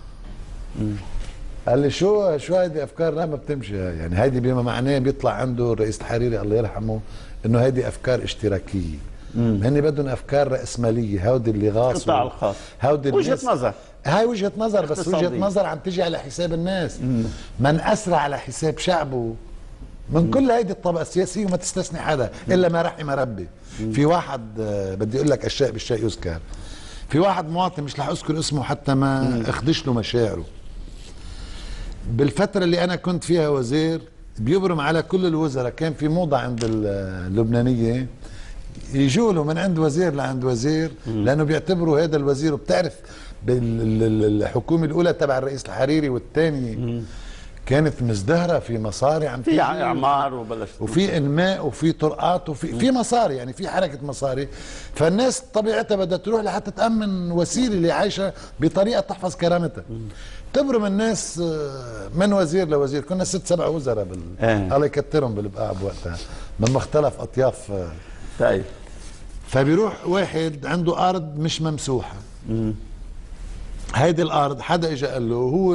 قال لي شو هيدي افكار لا ما بتمشي، يعني هيدي بما معناه بيطلع عنده الرئيس الحريري الله يرحمه انه هيدي افكار اشتراكيه، هن بدهم افكار راسماليه، هودي اللي غاصوا القطاع الخاص، هودي وجهه نظر، هاي وجهة نظر بس وجهة نظر عم تجي على حساب الناس. من أسرع على حساب شعبه من كل هيدي الطبقة السياسية وما تستثني حدا إلا ما رحم ربي. في واحد بدي أقول لك أشياء بالشيء يذكر، في واحد مواطن مش رح أذكر اسمه حتى ما أخدش له مشاعره، بالفترة اللي أنا كنت فيها وزير بيبرم على كل الوزراء، كان في موضة عند اللبنانية يجوا له من عند وزير لعند وزير لأنه بيعتبروا هذا الوزير، وبتعرف بالحكومة الأولى تبع الرئيس الحريري والثانية كانت مزدهرة في مصاري عم في إعمار وفي إنماء وفي طرقات وفي مصاري، يعني في حركة مصاري، فالناس طبيعتها بدها تروح لحتى تأمن وسيلة اللي عايشة بطريقة تحفظ كرامتها. تبرم الناس من وزير لوزير، كنا 6-7 وزراء الله يكترهم بالبقاع بوقتها من مختلف أطياف. طيب فبيروح واحد عنده أرض مش ممسوحة، هيدي الارض حدا اجى قال له هو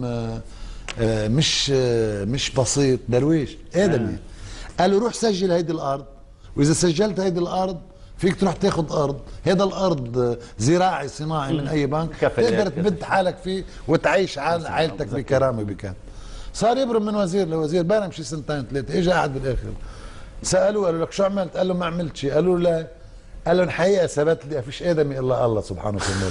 مش بسيط درويش ادمي، قال له روح سجل هيدي الارض، واذا سجلت هيدي الارض فيك تروح تاخذ ارض، هذا الارض زراعي صناعي من اي بنك تقدر تبد حالك فيه وتعيش عائلتك بكرامه وبكرم. صار يبرم من وزير لوزير، بقى شي 2-3 اجى قاعد بالاخر سالوه قالوا لك شو عملت؟ قال له ما عملت شيء. قالوا لا، قال لهم الحقيقه ثبت لي ما فيش ادمي الا الله سبحانه وتعالى.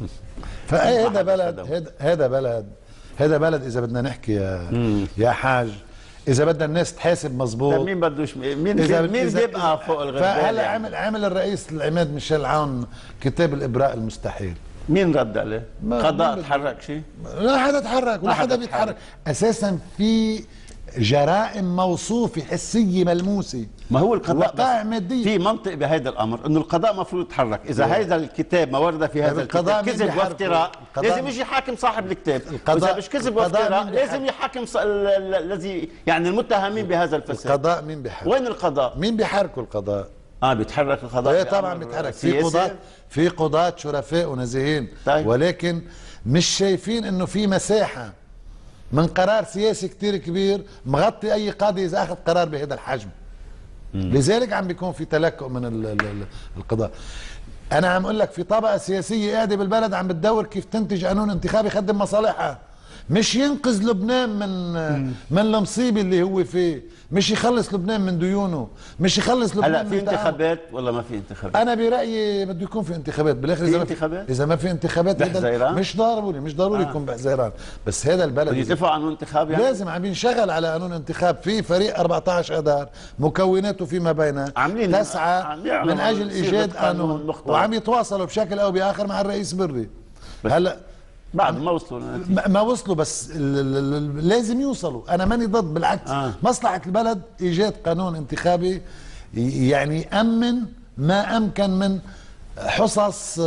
فهذا بلد، هذا بلد اذا بدنا نحكي يا حاج، اذا بدنا الناس تحاسب مظبوط. مين بدوش مين بيبقى فوق الغربال؟ فهلا يعني عمل الرئيس العماد ميشيل عون كتاب الابراء المستحيل. مين رد عليه؟ قضاء تحرك شيء؟ لا حدا تحرك ولا حدا بيتحرك اساسا. في جرائم موصوفه حسيه ملموسه، ما هو القضاء وقائع ماديه. في منطق بهذا الامر انه القضاء مفروض يتحرك. اذا هذا الكتاب ما ورد في هذا الكتاب كذب وافتراء، لازم يجي حاكم صاحب الكتاب. واذا مش كذب وافتراء لازم يحاكم الذي يعني المتهمين بهذا الفساد. القضاء مين بيحرك؟ وين القضاء؟ مين بيحركوا القضاء؟ بيتحرك القضاء. ايه طبعا بيتحرك. في قضاة شرفاء ونزيهين. طيب. ولكن مش شايفين انه في مساحه من قرار سياسي كتير كبير مغطي اي قاضي اذا اخذ قرار بهذا الحجم. لذلك عم بيكون في تلكؤ من القضاء. انا عم اقول لك في طبقه سياسيه قاعده بالبلد عم بتدور كيف تنتج قانون انتخابي يخدم مصالحها، مش ينقذ لبنان من المصيبه اللي هو فيه، مش يخلص لبنان من ديونه، مش يخلص لبنان هلا في انتخابات ولا ما في انتخابات؟ انا برايي بده يكون في انتخابات بالاخر. اذا ما في انتخابات مش ضروري يكون بحزيران. بس هذا البلد يدفع عن انتخاب يعني؟ لازم عم ينشغل على قانون انتخاب. في فريق 14 اذار مكوناته فيما بينها تسعى من اجل ايجاد قانون، وعم يتواصلوا بشكل او باخر مع الرئيس بري. هلا بعد ما وصلوا بس لازم يوصلوا. انا ماني ضد، بالعكس. مصلحة البلد ايجاد قانون انتخابي يعني يأمن ما امكن من حصص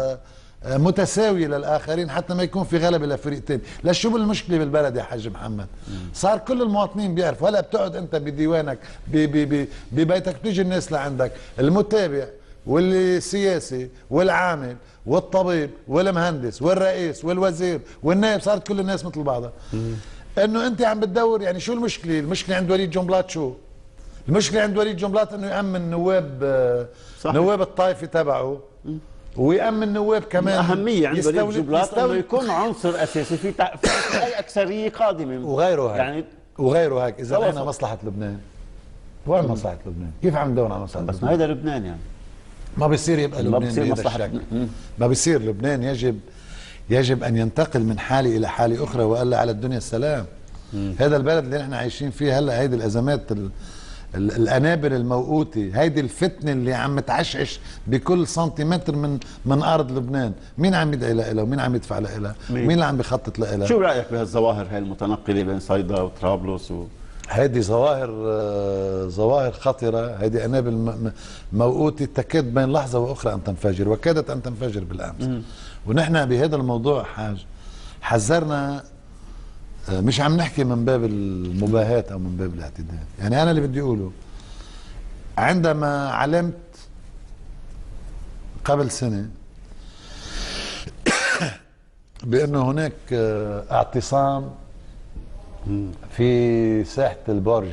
متساوية للآخرين، حتى ما يكون في غلبة لفريقين. شو المشكلة بالبلد يا حاج محمد؟ صار كل المواطنين بيعرفوا. هلا بتقعد انت بديوانك ببيتك، بتيجي الناس لعندك، المتابع والسياسي والعامل والطبيب والمهندس والرئيس والوزير والنائب، صارت كل الناس مثل بعضها. انه انت عم بتدور يعني شو المشكله؟ المشكله عند وليد جنبلاط شو؟ المشكله عند وليد جنبلاط انه يامن نواب الطائفه تبعه، ويامن نواب كمان. اهميه عند وليد جنبلاط انه يكون عنصر اساسي في اي اكثريه قادمه وغيره هيك يعني وغيره هيك. اذا احنا مصلحه لبنان، وين مصلحه لبنان؟ كيف عم ندور على مصلحه بس ما هذا لبنان يعني ما بيصير يبقى لبنان، ما بيصير مصلحة. ما بيصير. لبنان يجب ان ينتقل من حاله الى حاله اخرى، والا على الدنيا السلام. هذا البلد اللي نحن عايشين فيه هلا، هيدي الازمات، الانابل الموقوته، هيدي الفتنه اللي عم تعشعش بكل سنتيمتر من ارض لبنان، مين عم يدعي لها ومين عم يدفع لها؟ مين اللي عم بيخطط لها؟ شو رايك بهالظواهر هاي المتنقله بين صيدا وطرابلس هيدي ظواهر خطرة. هيدي أنابل موقوتة تكاد بين لحظة وأخرى أن تنفجر، وكادت أن تنفجر بالأمس. ونحن بهذا الموضوع حذرنا، مش عم نحكي من باب المباهاة أو من باب الاعتداء. يعني أنا اللي بدي أقوله، عندما علمت قبل سنة بأنه هناك اعتصام في ساحة البرج.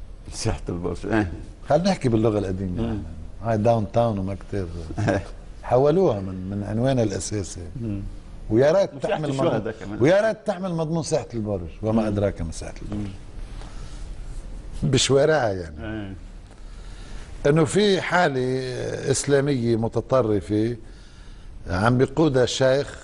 خلينا نحكي باللغة القديمة. هاي داون تاون وما كتير حولوها من عنوانها الأساسي. ويا ريت تحمل مضمون ساحة البرج وما أدراك ما ساحة البرج بشوارعها يعني. إنه في حالة إسلامية متطرفة عم بيقودها الشيخ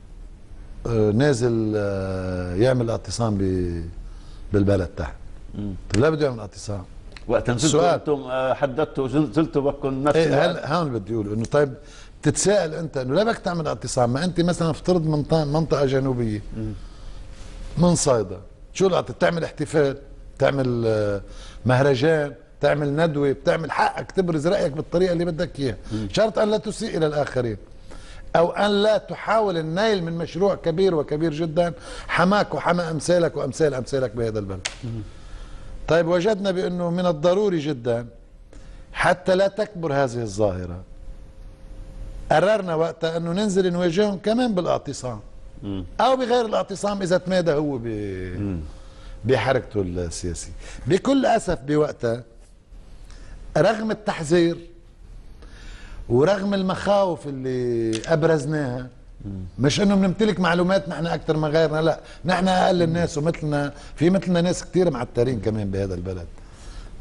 نازل يعمل اعتصام بالبلد تحت. طيب لا بده يعمل اعتصام. وقت نزلتوا انتم حددتوا نزلتوا بدكم نفس الوقت. هون بدي اقول انه طيب تتساءل انت انه لا بدك تعمل اعتصام، ما انت مثلا افترض منطقه جنوبيه من صيدا، شو تعمل احتفال، تعمل مهرجان، تعمل ندوه، بتعمل حقك تبرز رايك بالطريقه اللي بدك اياها، شرط ان لا تسيء الى الاخرين، او ان لا تحاول النيل من مشروع كبير وكبير جدا حماك وحمى امثالك امثالك بهذا البلد. طيب وجدنا بانه من الضروري جدا حتى لا تكبر هذه الظاهره، قررنا وقتها انه ننزل نواجههم كمان بالاعتصام او بغير الاعتصام اذا تمادى هو بحركته السياسيه. بكل اسف بوقتها رغم التحذير ورغم المخاوف اللي ابرزناها، مش انه بنمتلك معلومات نحن اكثر من غيرنا، لا نحن اقل الناس، ومثلنا في مثلنا ناس كثير معترين كمان بهذا البلد،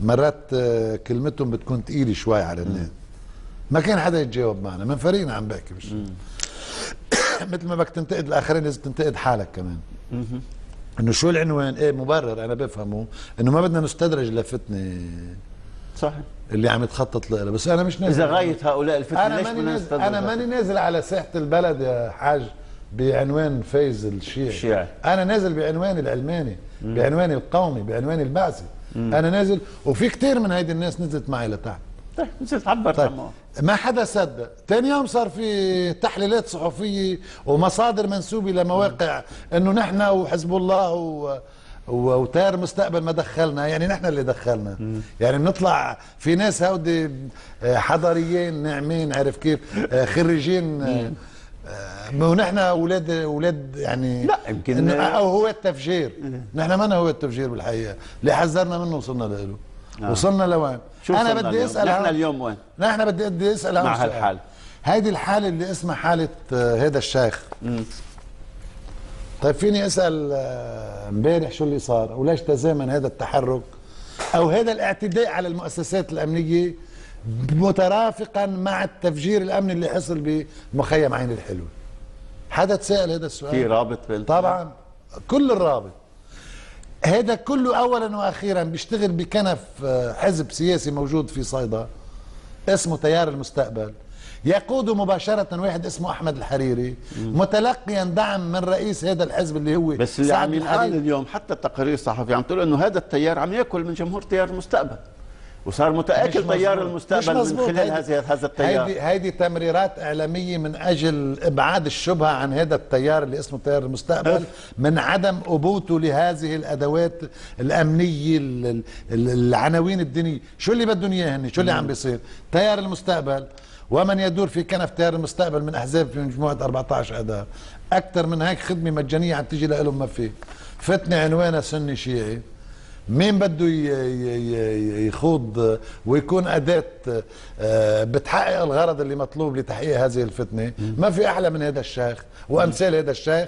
مرات كلمتهم بتكون تقيله شوي على الناس. ما كان حدا يتجاوب معنا، من فريقنا عم بحكي مش مثل ما بدك تنتقد الاخرين لازم تنتقد حالك كمان. انه شو العنوان؟ ايه مبرر انا بفهمه انه ما بدنا نستدرج لفتنه صحيح اللي عم يتخطط لها، بس انا مش نازل. اذا غايه هؤلاء الفتنه ليش بدنا نستدرج؟ انا ماني نازل على ساحه البلد يا حاج بعنوان فايز الشيعي. انا نازل بعنوان العلماني، بعنوان القومي، بعنوان البعثي. انا نازل، وفي كثير من هيدي الناس نزلت معي لتحت. طيب نزلت تعبر. طيب ما حدا صدق. ثاني يوم صار في تحليلات صحفيه ومصادر منسوبه لمواقع انه نحن وحزب الله وتيار المستقبل ما دخلنا، يعني نحن اللي دخلنا. يعني بنطلع في ناس هودي حضاريين ناعمين، عرف كيف، خريجين، ونحن اولاد يعني لا يمكن او هو التفجير. نحن ما هو التفجير بالحقيقه، اللي حذرنا منه وصلنا له. وصلنا لوين؟ انا بدي اسال نحن اليوم وين؟ نحن بدي اسال مع هالحال. هيدي الحاله اللي اسمها حاله هيدا الشيخ. طيب فيني اسال امبارح شو اللي صار وليش تزامن هذا التحرك او هذا الاعتداء على المؤسسات الامنيه مترافقا مع التفجير الامني اللي حصل بمخيم عين الحلوه؟ حدا تساءل هذا السؤال؟ في رابط بين طبعا كل الرابط. هذا كله اولا واخيرا بيشتغل بكنف حزب سياسي موجود في صيدا اسمه تيار المستقبل، يقود مباشرة واحد اسمه أحمد الحريري، متلقيا دعم من رئيس هذا الحزب اللي هو بس اللي عم ينقال اليوم حتى التقارير الصحفية عم تقول انه هذا التيار عم ياكل من جمهور تيار المستقبل، وصار متآكل تيار المستقبل من خلال هذا التيار. هيدي تمريرات إعلامية من أجل إبعاد الشبهة عن هذا التيار اللي اسمه تيار المستقبل من عدم أبوته لهذه الأدوات الأمنية، العناوين الدينية. شو اللي بدهم إياه هن؟ شو اللي عم بيصير؟ تيار المستقبل ومن يدور في كنف تيار المستقبل من أحزاب في مجموعة 14 أذار. أكثر من هيك خدمة مجانية عم تيجي لهم ما في. فتنة عنوانها سني شيعي، مين بده يخوض ويكون أداة بتحقق الغرض اللي مطلوب لتحقيق هذه الفتنة؟ ما في أحلى من هذا الشيخ وأمثال هذا الشيخ.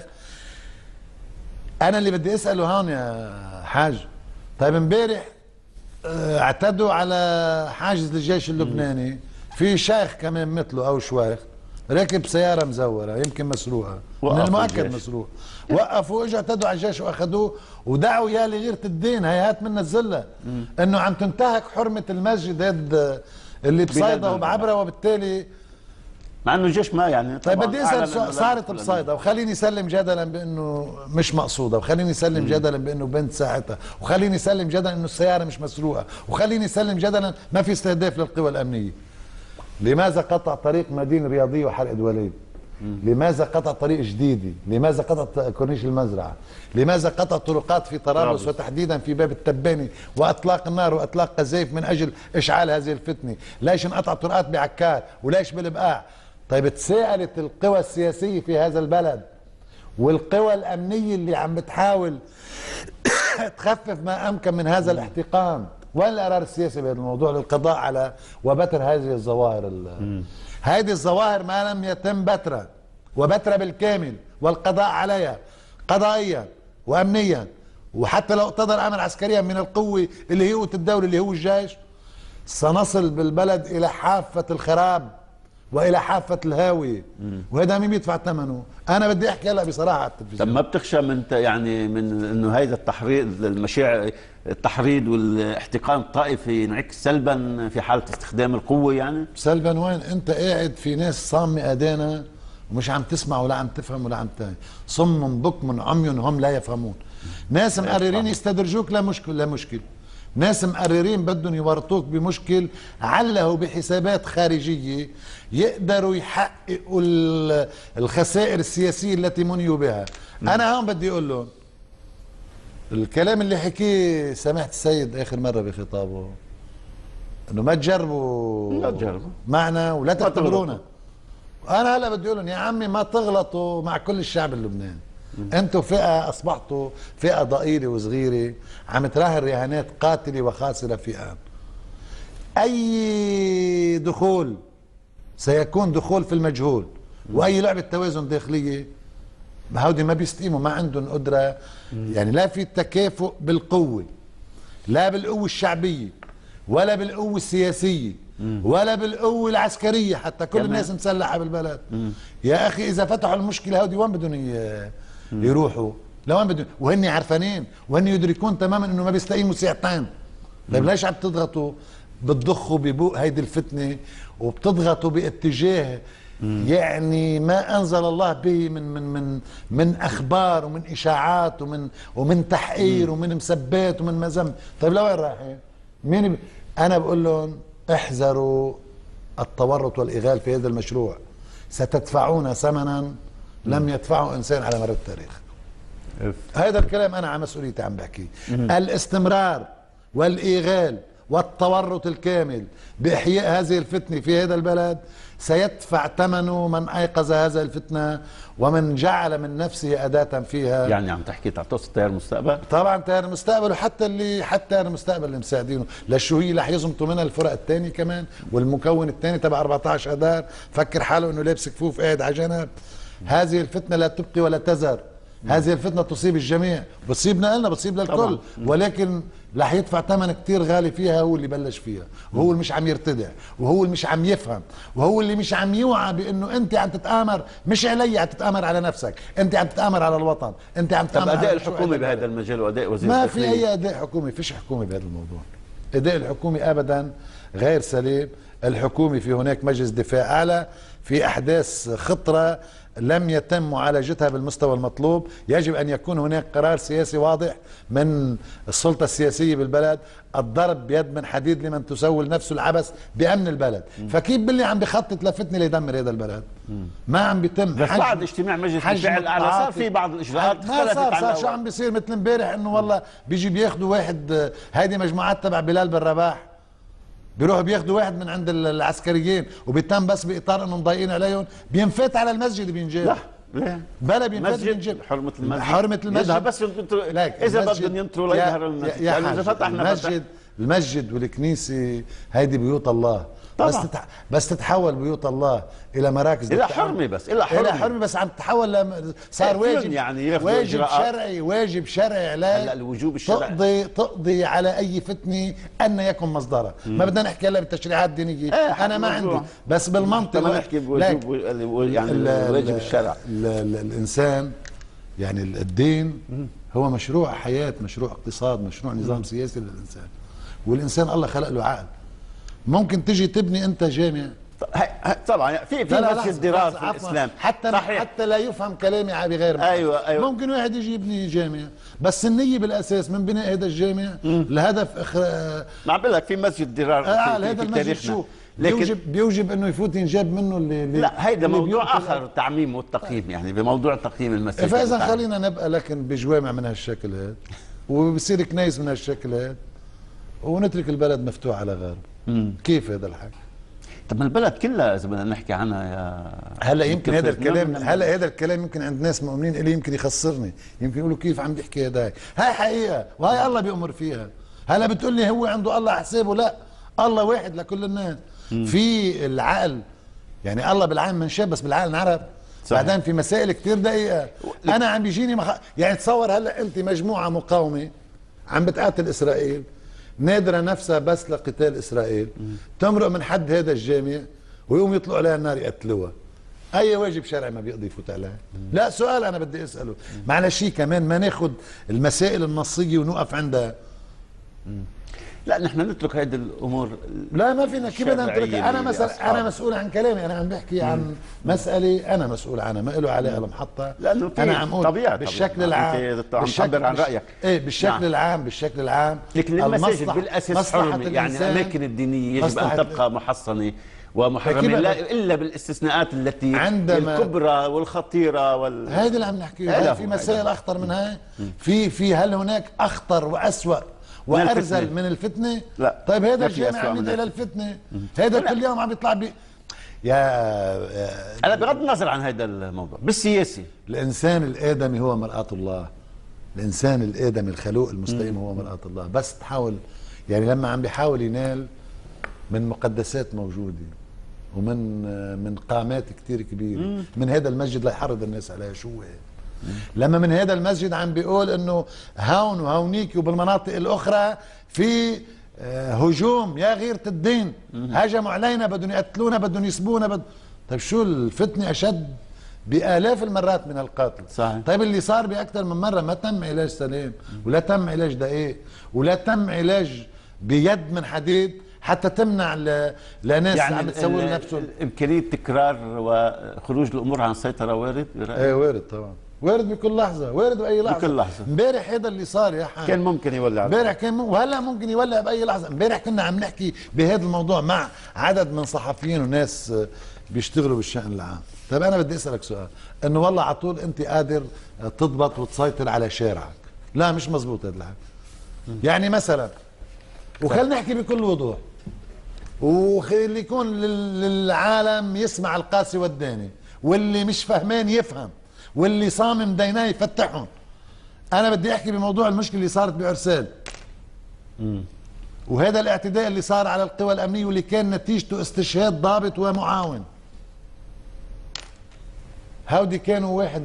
أنا اللي بدي أسأله هون يا حاج، طيب امبارح اعتدوا على حاجز الجيش اللبناني، في شيخ كمان مثله أو شويخ راكب سيارة مزورة يمكن مسروقة، من المؤكد مسروق، وقفوا واجوا اعتدوا على الجيش واخذوه ودعوا يا لغيرة الدين، هيهات منا الزلة انه عم تنتهك حرمة المسجد هاد اللي بصيدا وبعبرة، وبالتالي مع انه الجيش ما يعني. طيب بدي اسال، صارت بصيدا وخليني اسلم جدلا بانه مش مقصوده، وخليني اسلم جدلا بانه بنت ساعتها، وخليني اسلم جدلا انه السيارة مش مسروقة، وخليني اسلم جدلا ما في استهداف للقوى الامنية. لماذا قطع طريق مدينة رياضية وحرق دواليب؟ لماذا قطع طريق جديدة؟ لماذا قطع كورنيش المزرعة؟ لماذا قطع طرقات في طرابلس وتحديدا في باب التباني وأطلاق النار وأطلاق قذائف من أجل إشعال هذه الفتنة؟ ليش انقطع طرقات بعكار؟ وليش بالبقاع؟ طيب تساءلت القوى السياسية في هذا البلد والقوى الأمنية اللي عم بتحاول تخفف ما أمكن من هذا الاحتقان، وين القرار السياسي بهذا الموضوع للقضاء على وبتر هذه الظواهر؟ هذه الظواهر ما لم يتم بترها وبترها بالكامل والقضاء عليها قضائيا وامنيا، وحتى لو اقتضى الامر عسكريا من القوه اللي هي قوه الدوله اللي هو الجيش، سنصل بالبلد الى حافه الخراب والى حافه الهاويه. وهذا مين بيدفع ثمنه؟ انا بدي احكي هلا بصراحه على التلفزيون. طب ما بتخشى من يعني من انه هذا التحريض المشاعر، التحريض والاحتقان الطائفي ينعكس سلبا في حاله استخدام القوه؟ يعني سلبا وين؟ انت قاعد في ناس صامه اذانا ومش عم تسمع ولا عم تفهم ولا عم صم بكم عمي هم لا يفهمون. ناس مقررين يستدرجوك لا مشكل، ناس مقررين بدهم يورطوك بمشكل عله بحسابات خارجية يقدروا يحققوا الخسائر السياسية التي منيوا بها. أنا هون بدي أقول لهم الكلام اللي حكيه سماحة السيد آخر مرة بخطابه، إنه ما تجربوا معنا ولا تعتبرونا. أنا هلا بدي أقول لهم يا عمي ما تغلطوا مع كل الشعب اللبناني. انتوا فئة اصبحتوا فئة ضئيلة وصغيرة عم تراهن رهانات قاتلة وخاسرة في آن. اي دخول سيكون دخول في المجهول، واي لعبة توازن داخلية هودي ما بيستقيموا، ما عندهم قدرة، يعني لا في تكافؤ بالقوة، لا بالقوة الشعبية، ولا بالقوة السياسية ولا بالقوة العسكرية، حتى كل الناس مسلحة بالبلد. يا أخي إذا فتحوا المشكلة هودي وين بدهم يروحوا؟ لوين بدهم؟ وهن عرفانين وهن يدركون تماما إنه ما بيستقيموا ساعتين. طيب ليش عم تضغطوا؟ بتضخوا ببوق هيدي الفتنة وبتضغطوا باتجاه يعني ما انزل الله به من اخبار ومن اشاعات ومن تحقير ومن مسبات ومن مذم. طيب لوين رايحين؟ انا بقول لهم احذروا التورط والاغال في هذا المشروع، ستدفعون ثمنا لم يدفعه انسان على مر التاريخ. هذا الكلام انا على مسؤوليتي عم بحكي. الاستمرار والاغال والتورط الكامل بإحياء هذه الفتنة في هذا البلد سيدفع ثمنه من أيقظ هذه الفتنة ومن جعل من نفسه أداة فيها. يعني عم تحكي تعطوس تيار المستقبل؟ طبعا تيار المستقبل، وحتى تيار المستقبل اللي مساعدينه، لشو هي رح يزمطوا منها الفرق الثاني كمان، والمكون الثاني تبع 14 أذار فكر حاله انه لابس كفوف قاعد على جنب. هذه الفتنة لا تبقي ولا تذر، هذه الفتنة تصيب الجميع، بتصيبنا لنا بتصيب للكل طبعا. ولكن رح يدفع ثمن كتير غالي فيها هو اللي بلش فيها، وهو اللي مش عم يرتدع، وهو اللي مش عم يفهم، وهو اللي مش عم يوعى بانه انت عم تتآمر مش علي، عم تتآمر على نفسك، انت عم تتآمر على الوطن، انت عم تتآمر على اداء الحكومة بهذا المجال واداء وزير ما في اي اداء حكومي، فيش حكومة بهذا الموضوع. اداء الحكومي ابدا غير سليم. الحكومة في هناك مجلس دفاع اعلى، في احداث خطرة لم يتم معالجتها بالمستوى المطلوب، يجب أن يكون هناك قرار سياسي واضح من السلطة السياسية بالبلد، الضرب بيد من حديد لمن تسول نفسه العبث بأمن البلد. فكيف باللي عم بخطط لفتنة ليدمر هذا البلد؟ ما عم بيتم. بس بعد اجتماع مجلس الدفاع الأعلى صار في بعض الإجراءات ما صار شو عم بيصير مثل امبارح انه والله بيجي بياخذوا واحد، هيدي مجموعات تبع بلال بن رباح بيروحوا بياخذوا واحد من عند العسكريين وبيتم بس باطار انه مضايقين عليهم بينفات على المسجد بينجاب. لا لا بلا بينفات بينجاب. حرمة المسجد، حرمة المسجد بس اذا بدهم ينطروا ليظهروا المسجد. يعني اذا فتحنا المسجد والكنيسة هيدي بيوت الله طبعا. بس تتحول بيوت الله الى مراكز الى حرمه، بس الى حرمه بس عم تتحول صار واجب، يعني واجب شرعي عليه الوجوب الشرعي تقضي على اي فتنه ان يكن مصدرها. ما بدنا نحكي هلا بالتشريعات الدينيه، انا ما عندي، بس بالمنطق ما نحكي بوجوب يعني الواجب الشرعي. الانسان يعني الدين هو مشروع حياه، مشروع اقتصاد، مشروع نظام سياسي للانسان، والانسان الله خلق له عقل. ممكن تجي تبني انت جامع طبعا في مسجد درار في الاسلام حتى لا يفهم كلامي بغير معنى. ايوه ممكن واحد يجي يبني جامع بس النية بالاساس من بناء هذا الجامع لهدف ما بقول لك في مسجد درار هذا المسجد شو بيوجب انه يفوت ينجاب منه اللي لا هيدا موضوع اخر، تعميم والتقييم، يعني بموضوع تقييم المسجد. فاذا خلينا نبقى لكن بجوامع من هالشكل هذا وبصير كنايس من هالشكل هذا ونترك البلد مفتوح على غيره. كيف هذا الحكي؟ طب ما البلد كلها اذا بدنا نحكي عنها يا هلا يمكن هذا الكلام هذا الكلام يمكن عند ناس مؤمنين الي يمكن يخسرني، يمكن يقولوا كيف عم بيحكي هذا. هاي حقيقه وهي الله بيأمر فيها. هلا بتقول لي هو عنده الله حسابه؟ لا، الله واحد لكل الناس. في العقل يعني الله بالعين منشاب بس بالعقل نعرف. بعدين في مسائل كثير دقيقه انا عم بيجيني يعني تصور هلا انت مجموعه مقاومه عم بتقاتل اسرائيل، نادرة نفسها بس لقتال إسرائيل، تمرق من حد هذا الجامع ويقوم يطلعوا عليها النار يقتلوها. أي واجب شرعي ما بيقضي يفوت عليها؟ لا، سؤال أنا بدي أسأله. معلش كمان ما ناخد المسائل النصية ونوقف عندها. لا نحن نترك هذه الامور. لا ما فينا، كيف بدنا نتركها؟ انا مثلا انا مسؤول عن كلامي، انا عم بحكي عن مساله انا مسؤول عنها، ما له عليها المحطه. لانه انا عم اقول بالشكل العام، عم تعبر عن رايك. ايه بالشكل العام، بالشكل العام. لكن المساجد بالاساس حرمه، يعني الاماكن الدينيه يجب ان تبقى محصنه ومحرمه الا بالاستثناءات التي الكبرى والخطيره هذا اللي عم نحكيه. في مسائل اخطر من هاي. في هل هناك اخطر واسوأ وارذل من الفتنه؟ لا. طيب هذا الجامع عم يدعي للفتنه، هذا كل يوم عم يطلع انا بغض النظر عن هذا الموضوع بالسياسي، الانسان الادمي هو مرآة الله، الانسان الادمي الخلوق المستقيم هو مرآة الله. بس تحاول يعني لما عم بيحاول ينال من مقدسات موجوده ومن قامات كثير كبيره من هذا المسجد ليحرض الناس عليها شو هي. لما من هذا المسجد عم بيقول انه هون وهونيك وبالمناطق الاخرى في هجوم يا غيرة الدين، هجموا علينا بدهم يقتلونا بدهم يسبونا طيب شو الفتنة أشد بآلاف المرات من القتل. صحيح. طيب اللي صار بأكثر من مرة ما تم علاج سليم ولا تم علاج دقيق ولا تم علاج بيد من حديد حتى تمنع لناس يعني عم تسوي نفسه. إمكانية تكرار وخروج الأمور عن السيطرة وارد برأيك؟ ايه وارد طبعا، وارد بكل لحظة، وارد بأي لحظة. بكل لحظة. امبارح هذا اللي صار يا حاج كان ممكن يولع امبارح كان وهلا ممكن يولع بأي لحظة. امبارح كنا عم نحكي بهذا الموضوع مع عدد من صحفيين وناس بيشتغلوا بالشأن العام. طيب أنا بدي أسألك سؤال، إنه والله على طول أنت قادر تضبط وتسيطر على شارعك. لا مش مزبوط هذا الحكي. يعني مثلا وخلينا نحكي بكل وضوح وخلي يكون للعالم يسمع القاسي والداني، واللي مش فهمان يفهم، واللي صامم ديناه يفتحهم. انا بدي احكي بموضوع المشكله اللي صارت بعرسال وهذا الاعتداء اللي صار على القوى الامنيه واللي كان نتيجته استشهاد ضابط ومعاون. هودي كانوا واحد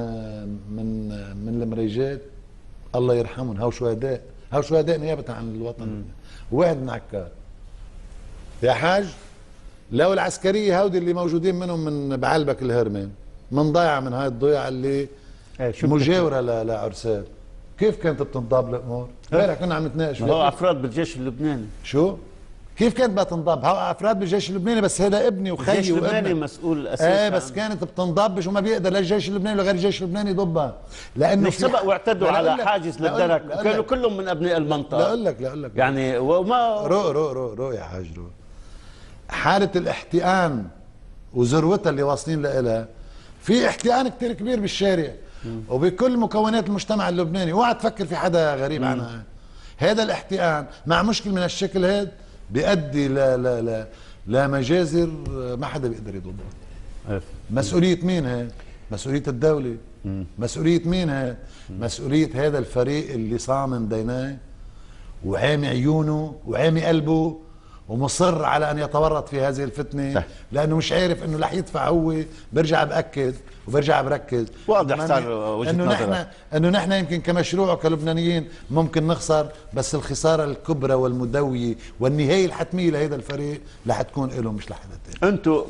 من المريجات الله يرحمهم، هاو شهداء نيابه عن الوطن، وواحد من عكار. يا حاج لو العسكريه هودي اللي موجودين منهم من بعلبك الهرمان من ضيعه من هاي الضيعه اللي مجاوره لعرسال، كيف كانت بتنضاب الامور؟ امبارح كنا عم نتناقش هو افراد بالجيش اللبناني. شو؟ كيف كانت بتنضاب؟ هو افراد بالجيش اللبناني، بس هذا ابني وخيي الجيش اللبناني مسؤول اساسا. بس كانت بتنضبش وما بيقدر لا الجيش اللبناني ولا غير الجيش اللبناني يضبها، لانه سبق واعتدوا على حاجز للدرك وكانوا كلهم من ابناء المنطقه. لا اقول لك يعني وما رو يا حاج رو. حاله الاحتئان وذروتها اللي واصلين لها، في احتئان كتير كبير بالشارع وبكل مكونات المجتمع اللبناني. اوعى تفكر في حدا غريب عنها. هذا الاحتئان مع مشكل من الشكل هذا بيؤدي لمجازر ما حدا بيقدر يضبطها. مسؤولية مين هي؟ مسؤولية الدولة. مسؤولية مين هي؟ مسؤولية هذا الفريق اللي صامم ديناه وعامي عيونه وعامي قلبه ومصر على ان يتورط في هذه الفتنه. صح. لانه مش عارف انه رح يدفع هو. برجع باكد وبرجع بركز واضح صار وجهة نظرك انه نحن يمكن كمشروع وكلبنانيين ممكن نخسر، بس الخساره الكبرى والمدويه والنهايه الحتميه لهذا الفريق رح تكون له مش لحدا ثاني. انتم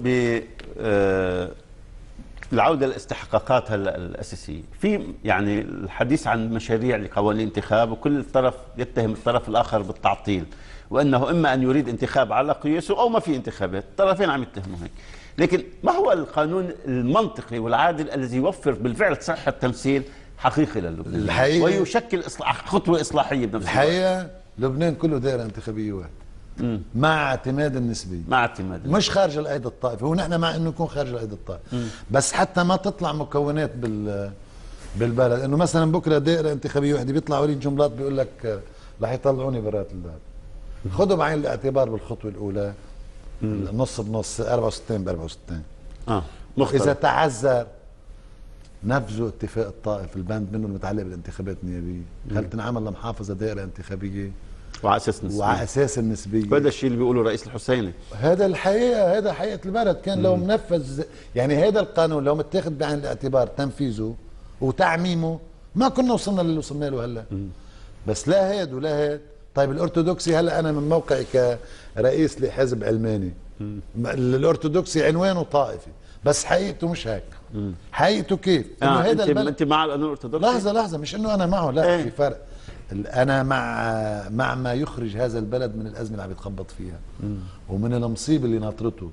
العوده لاستحقاقات هلا الاساسيه، في يعني الحديث عن مشاريع لقوانين انتخاب وكل طرف يتهم الطرف الاخر بالتعطيل، وانه اما ان يريد انتخاب على قياسه او ما في انتخابات، الطرفين عم يتهموا هيك. لكن ما هو القانون المنطقي والعادل الذي يوفر بالفعل صحه تمثيل حقيقي للبنان الحقيقة ويشكل خطوه اصلاحيه بنفس الحقيقه لبنان كله دائره انتخابيه واحده مع اعتماد النسبي، مع اعتماد مش خارج الايد الطائفي، ونحن مع انه يكون خارج الايد الطائفي، بس حتى ما تطلع مكونات بالبلد. انه مثلا بكره دائره انتخابيه واحده بيطلع وليد جملات بيقول لك رح يطلعوني برات الباب. خذوا بعين الاعتبار بالخطوه الاولى نص بنص 64 ب 64 مختلف. اذا تعذر نفذوا اتفاق الطائف البند منه المتعلق بالانتخابات النيابيه، خلت تنعمل لمحافظه دائره انتخابيه وعلى اساس نسبي، وعلى اساس النسبيه. وهذا الشيء اللي بيقوله الرئيس الحسيني. هذا الحقيقه، هذا حقيقه البلد. كان لو منفذ يعني هذا القانون لو متاخذ بعين الاعتبار تنفيذه وتعميمه ما كنا وصلنا للي وصلنا له هلا. بس لا هاد ولا هاد. طيب الارثوذكسي هلا انا من موقعي كرئيس لحزب علماني، الارثوذكسي عنوانه طائفي بس حقيقته مش هيك. حقيقته كيف؟ انه هذا البلد انت مع القانون الارثوذكسي؟ لحظه مش انه انا معه، لا في فرق. انا مع ما يخرج هذا البلد من الازمه اللي عم يتخبط فيها ومن المصيبه اللي ناطرته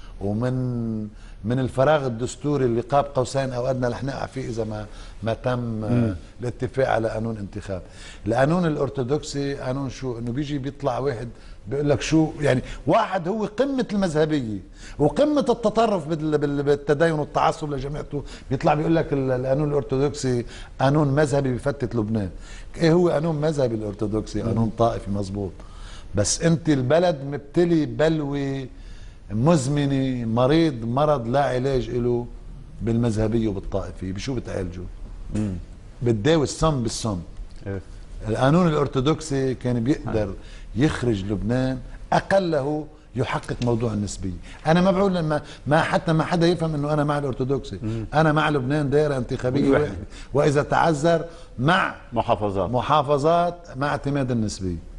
ومن الفراغ الدستوري اللي قاب قوسين او ادنى رح نقع فيه اذا ما تم الاتفاق على قانون انتخاب. القانون الارثوذكسي قانون شو؟ انه بيجي بيطلع واحد بيقول لك شو يعني، واحد هو قمه المذهبيه وقمه التطرف بالتدين والتعصب لجماعته، بيطلع بيقول لك القانون الارثوذكسي قانون مذهبي بفتت لبنان. ايه هو قانون مذهبي الارثوذكسي؟ قانون طائفي مزبوط، بس انت البلد مبتلي بلوه مزمنه، مرض لا علاج له بالمذهبيه وبالطائفيه. بشو بتعالجه؟ بتداوي السم بالسم. القانون الارثوذكسي كان بيقدر يخرج لبنان اقله يحقق موضوع النسبيه. انا ما بقول ما حتى ما حدا يفهم انه انا مع الارثوذكسي، انا مع لبنان دائره انتخابيه واحده، واذا تعذر مع محافظات مع اعتماد النسبيه.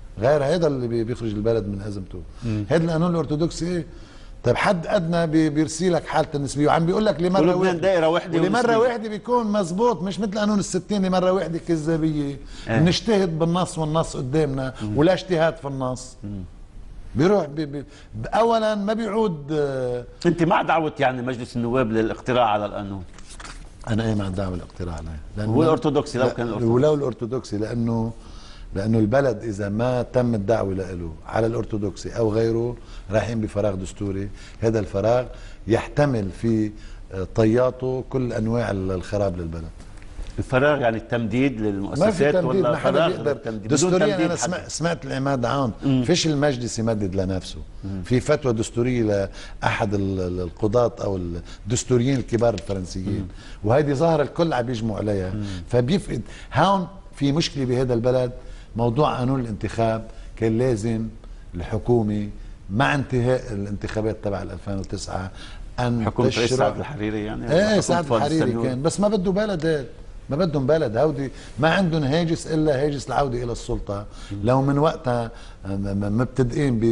غير هذا اللي بيخرج البلد من ازمته. هذا القانون الارثوذكسي طيب حد ادنى بيرسي لك حاله النسبيه، وعم بيقول لك لمره واحده دائره واحده ولمره واحده بيكون مزبوط، مش مثل قانون ال60 لمره واحده كذابيه. بنجتهد بالنص والنص قدامنا ولا اجتهاد في النص. بيروح اولا ما بيعود. انت مع دعوه يعني مجلس النواب للاقتراع على القانون؟ انا ايه مع دعوه الاقتراع عليه، هو الارثوذكسي لو كان الارثوذكسي، ولو الارثوذكسي، لانه البلد اذا ما تم الدعوه له على الارثوذكسي او غيره رايحين بفراغ دستوري. هذا الفراغ يحتمل في طياته كل انواع الخراب للبلد. الفراغ يعني التمديد للمؤسسات؟ ما في تمديد، ولا ما حدا فراغ بيقدر دستوريا. انا سمعت العماد عون فيش المجلس يمدد لنفسه. في فتوى دستوريه لاحد القضاة او الدستوريين الكبار الفرنسيين، وهذه ظاهره الكل عم يجمعوا عليها. فبيفقد هون في مشكله بهذا البلد. موضوع قانون الانتخاب كان لازم الحكومه مع انتهاء الانتخابات تبع 2009 ان حكومة سعد الحريري يعني. ايه سعد الحريري كان، بس ما بده بلد هيك، ما بدهم بلد. هودي ما عندهم هاجس الا هاجس العوده الى السلطه. لو من وقتها مبتدئين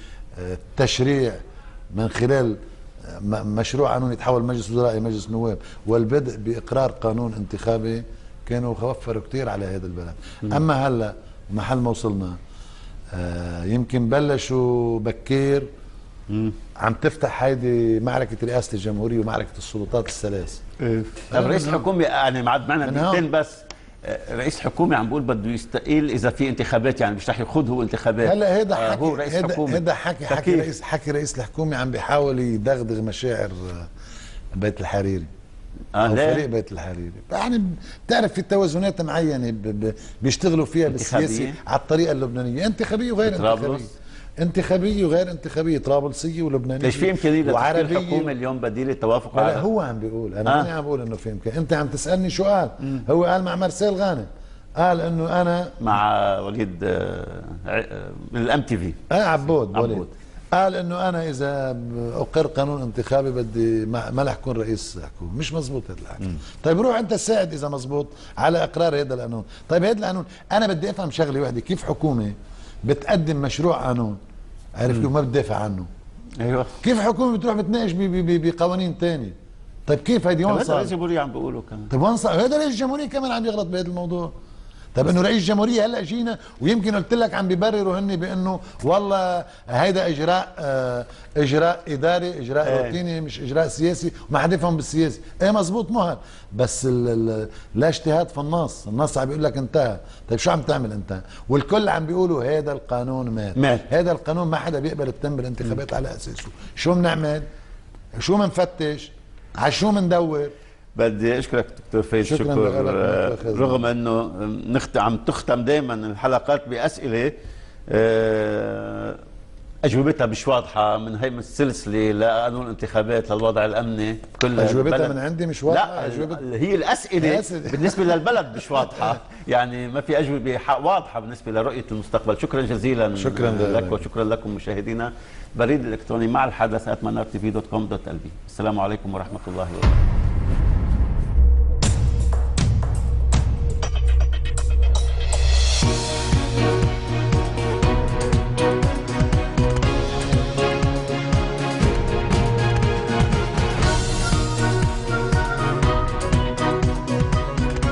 بتشريع من خلال مشروع قانون يتحول مجلس وزراء الى مجلس نواب والبدء باقرار قانون انتخابي، كانوا وفروا كثير على هذا البلد. اما هلا محل ما وصلنا يمكن بلشوا بكير. عم تفتح هيدي معركة رئاسة الجمهورية ومعركة السلطات الثلاث. طب رئيس حكومة يعني معنا دقيقتين بس. رئيس حكومة عم بقول بده يستقيل إذا في انتخابات، يعني مش رح يخوض هو انتخابات. هلا هيدا حكي، هو رئيس حكومة. هيدا حكي رئيس الحكومة عم بيحاول يدغدغ مشاعر بيت الحريري. أو فريق بيت الحريري. يعني بتعرف في توازنات معينة بيشتغلوا فيها بالسياسة على الطريقة اللبنانية، انتخابية وغير انتخابية. انتخابيه وغير انتخابيه، طرابلسيه ولبنانيه. ليش في امكانيه لتشكيل حكومه اليوم بديل التوافق على هو عم بيقول، انا ماني عم بقول انه في امكان. انت عم تسالني شو قال. هو قال مع مارسيل غانم، قال انه انا مع وليد من الام تي في عبود وليد، قال انه انا اذا اقر قانون انتخابي بدي ما رح اكون رئيس حكومه. مش مزبوط هذا الحكي. طيب روح انت ساعد اذا مزبوط على اقرار هذا القانون. طيب هذا القانون انا بدي افهم شغله وحده، كيف حكومه بتقدم مشروع قانون عارف كيف ما بتدافع عنه؟ ايوه. كيف حكومه بتروح بتناقش بقوانين ثانيه؟ طيب كيف هيدي وين صار؟ رئيس الجمهوريه عم بيقولوا كمان. طيب وين صار؟ هذا رئيس الجمهوريه كمان عم يغلط بهذا الموضوع. طيب انه رئيس الجمهوريه هلا جينا ويمكن قلت لك عم بيبرروا هن بانه والله هيدا اجراء اداري، اجراء روتيني، مش اجراء سياسي، وما حدا يفهم بالسياسي. ايه مزبوط مهل، بس لا اجتهاد في النص عم بيقول لك انتهى. طيب شو عم تعمل انت؟ والكل عم بيقولوا هذا القانون مات. هذا القانون ما حدا بيقبل يتم بالانتخابات على اساسه. شو بنعمل؟ شو بنفتش؟ على شو بندور؟ بدي اشكرك دكتور فايز. شكرا رغم انه عم تختم دائما الحلقات باسئله اجوبتها مش واضحه من هي السلسله لقانون الانتخابات للوضع الامني كل اجوبتها من عندي مش واضحه. لا هي الاسئله بالنسبه للبلد مش واضحه. يعني ما في اجوبه واضحه بالنسبه لرؤيه المستقبل. شكرا جزيلا. شكرا لك وشكرا لكم مشاهدينا. بريد الالكتروني مع الحدث @manartv.com.lb. السلام عليكم ورحمه الله وبركاته.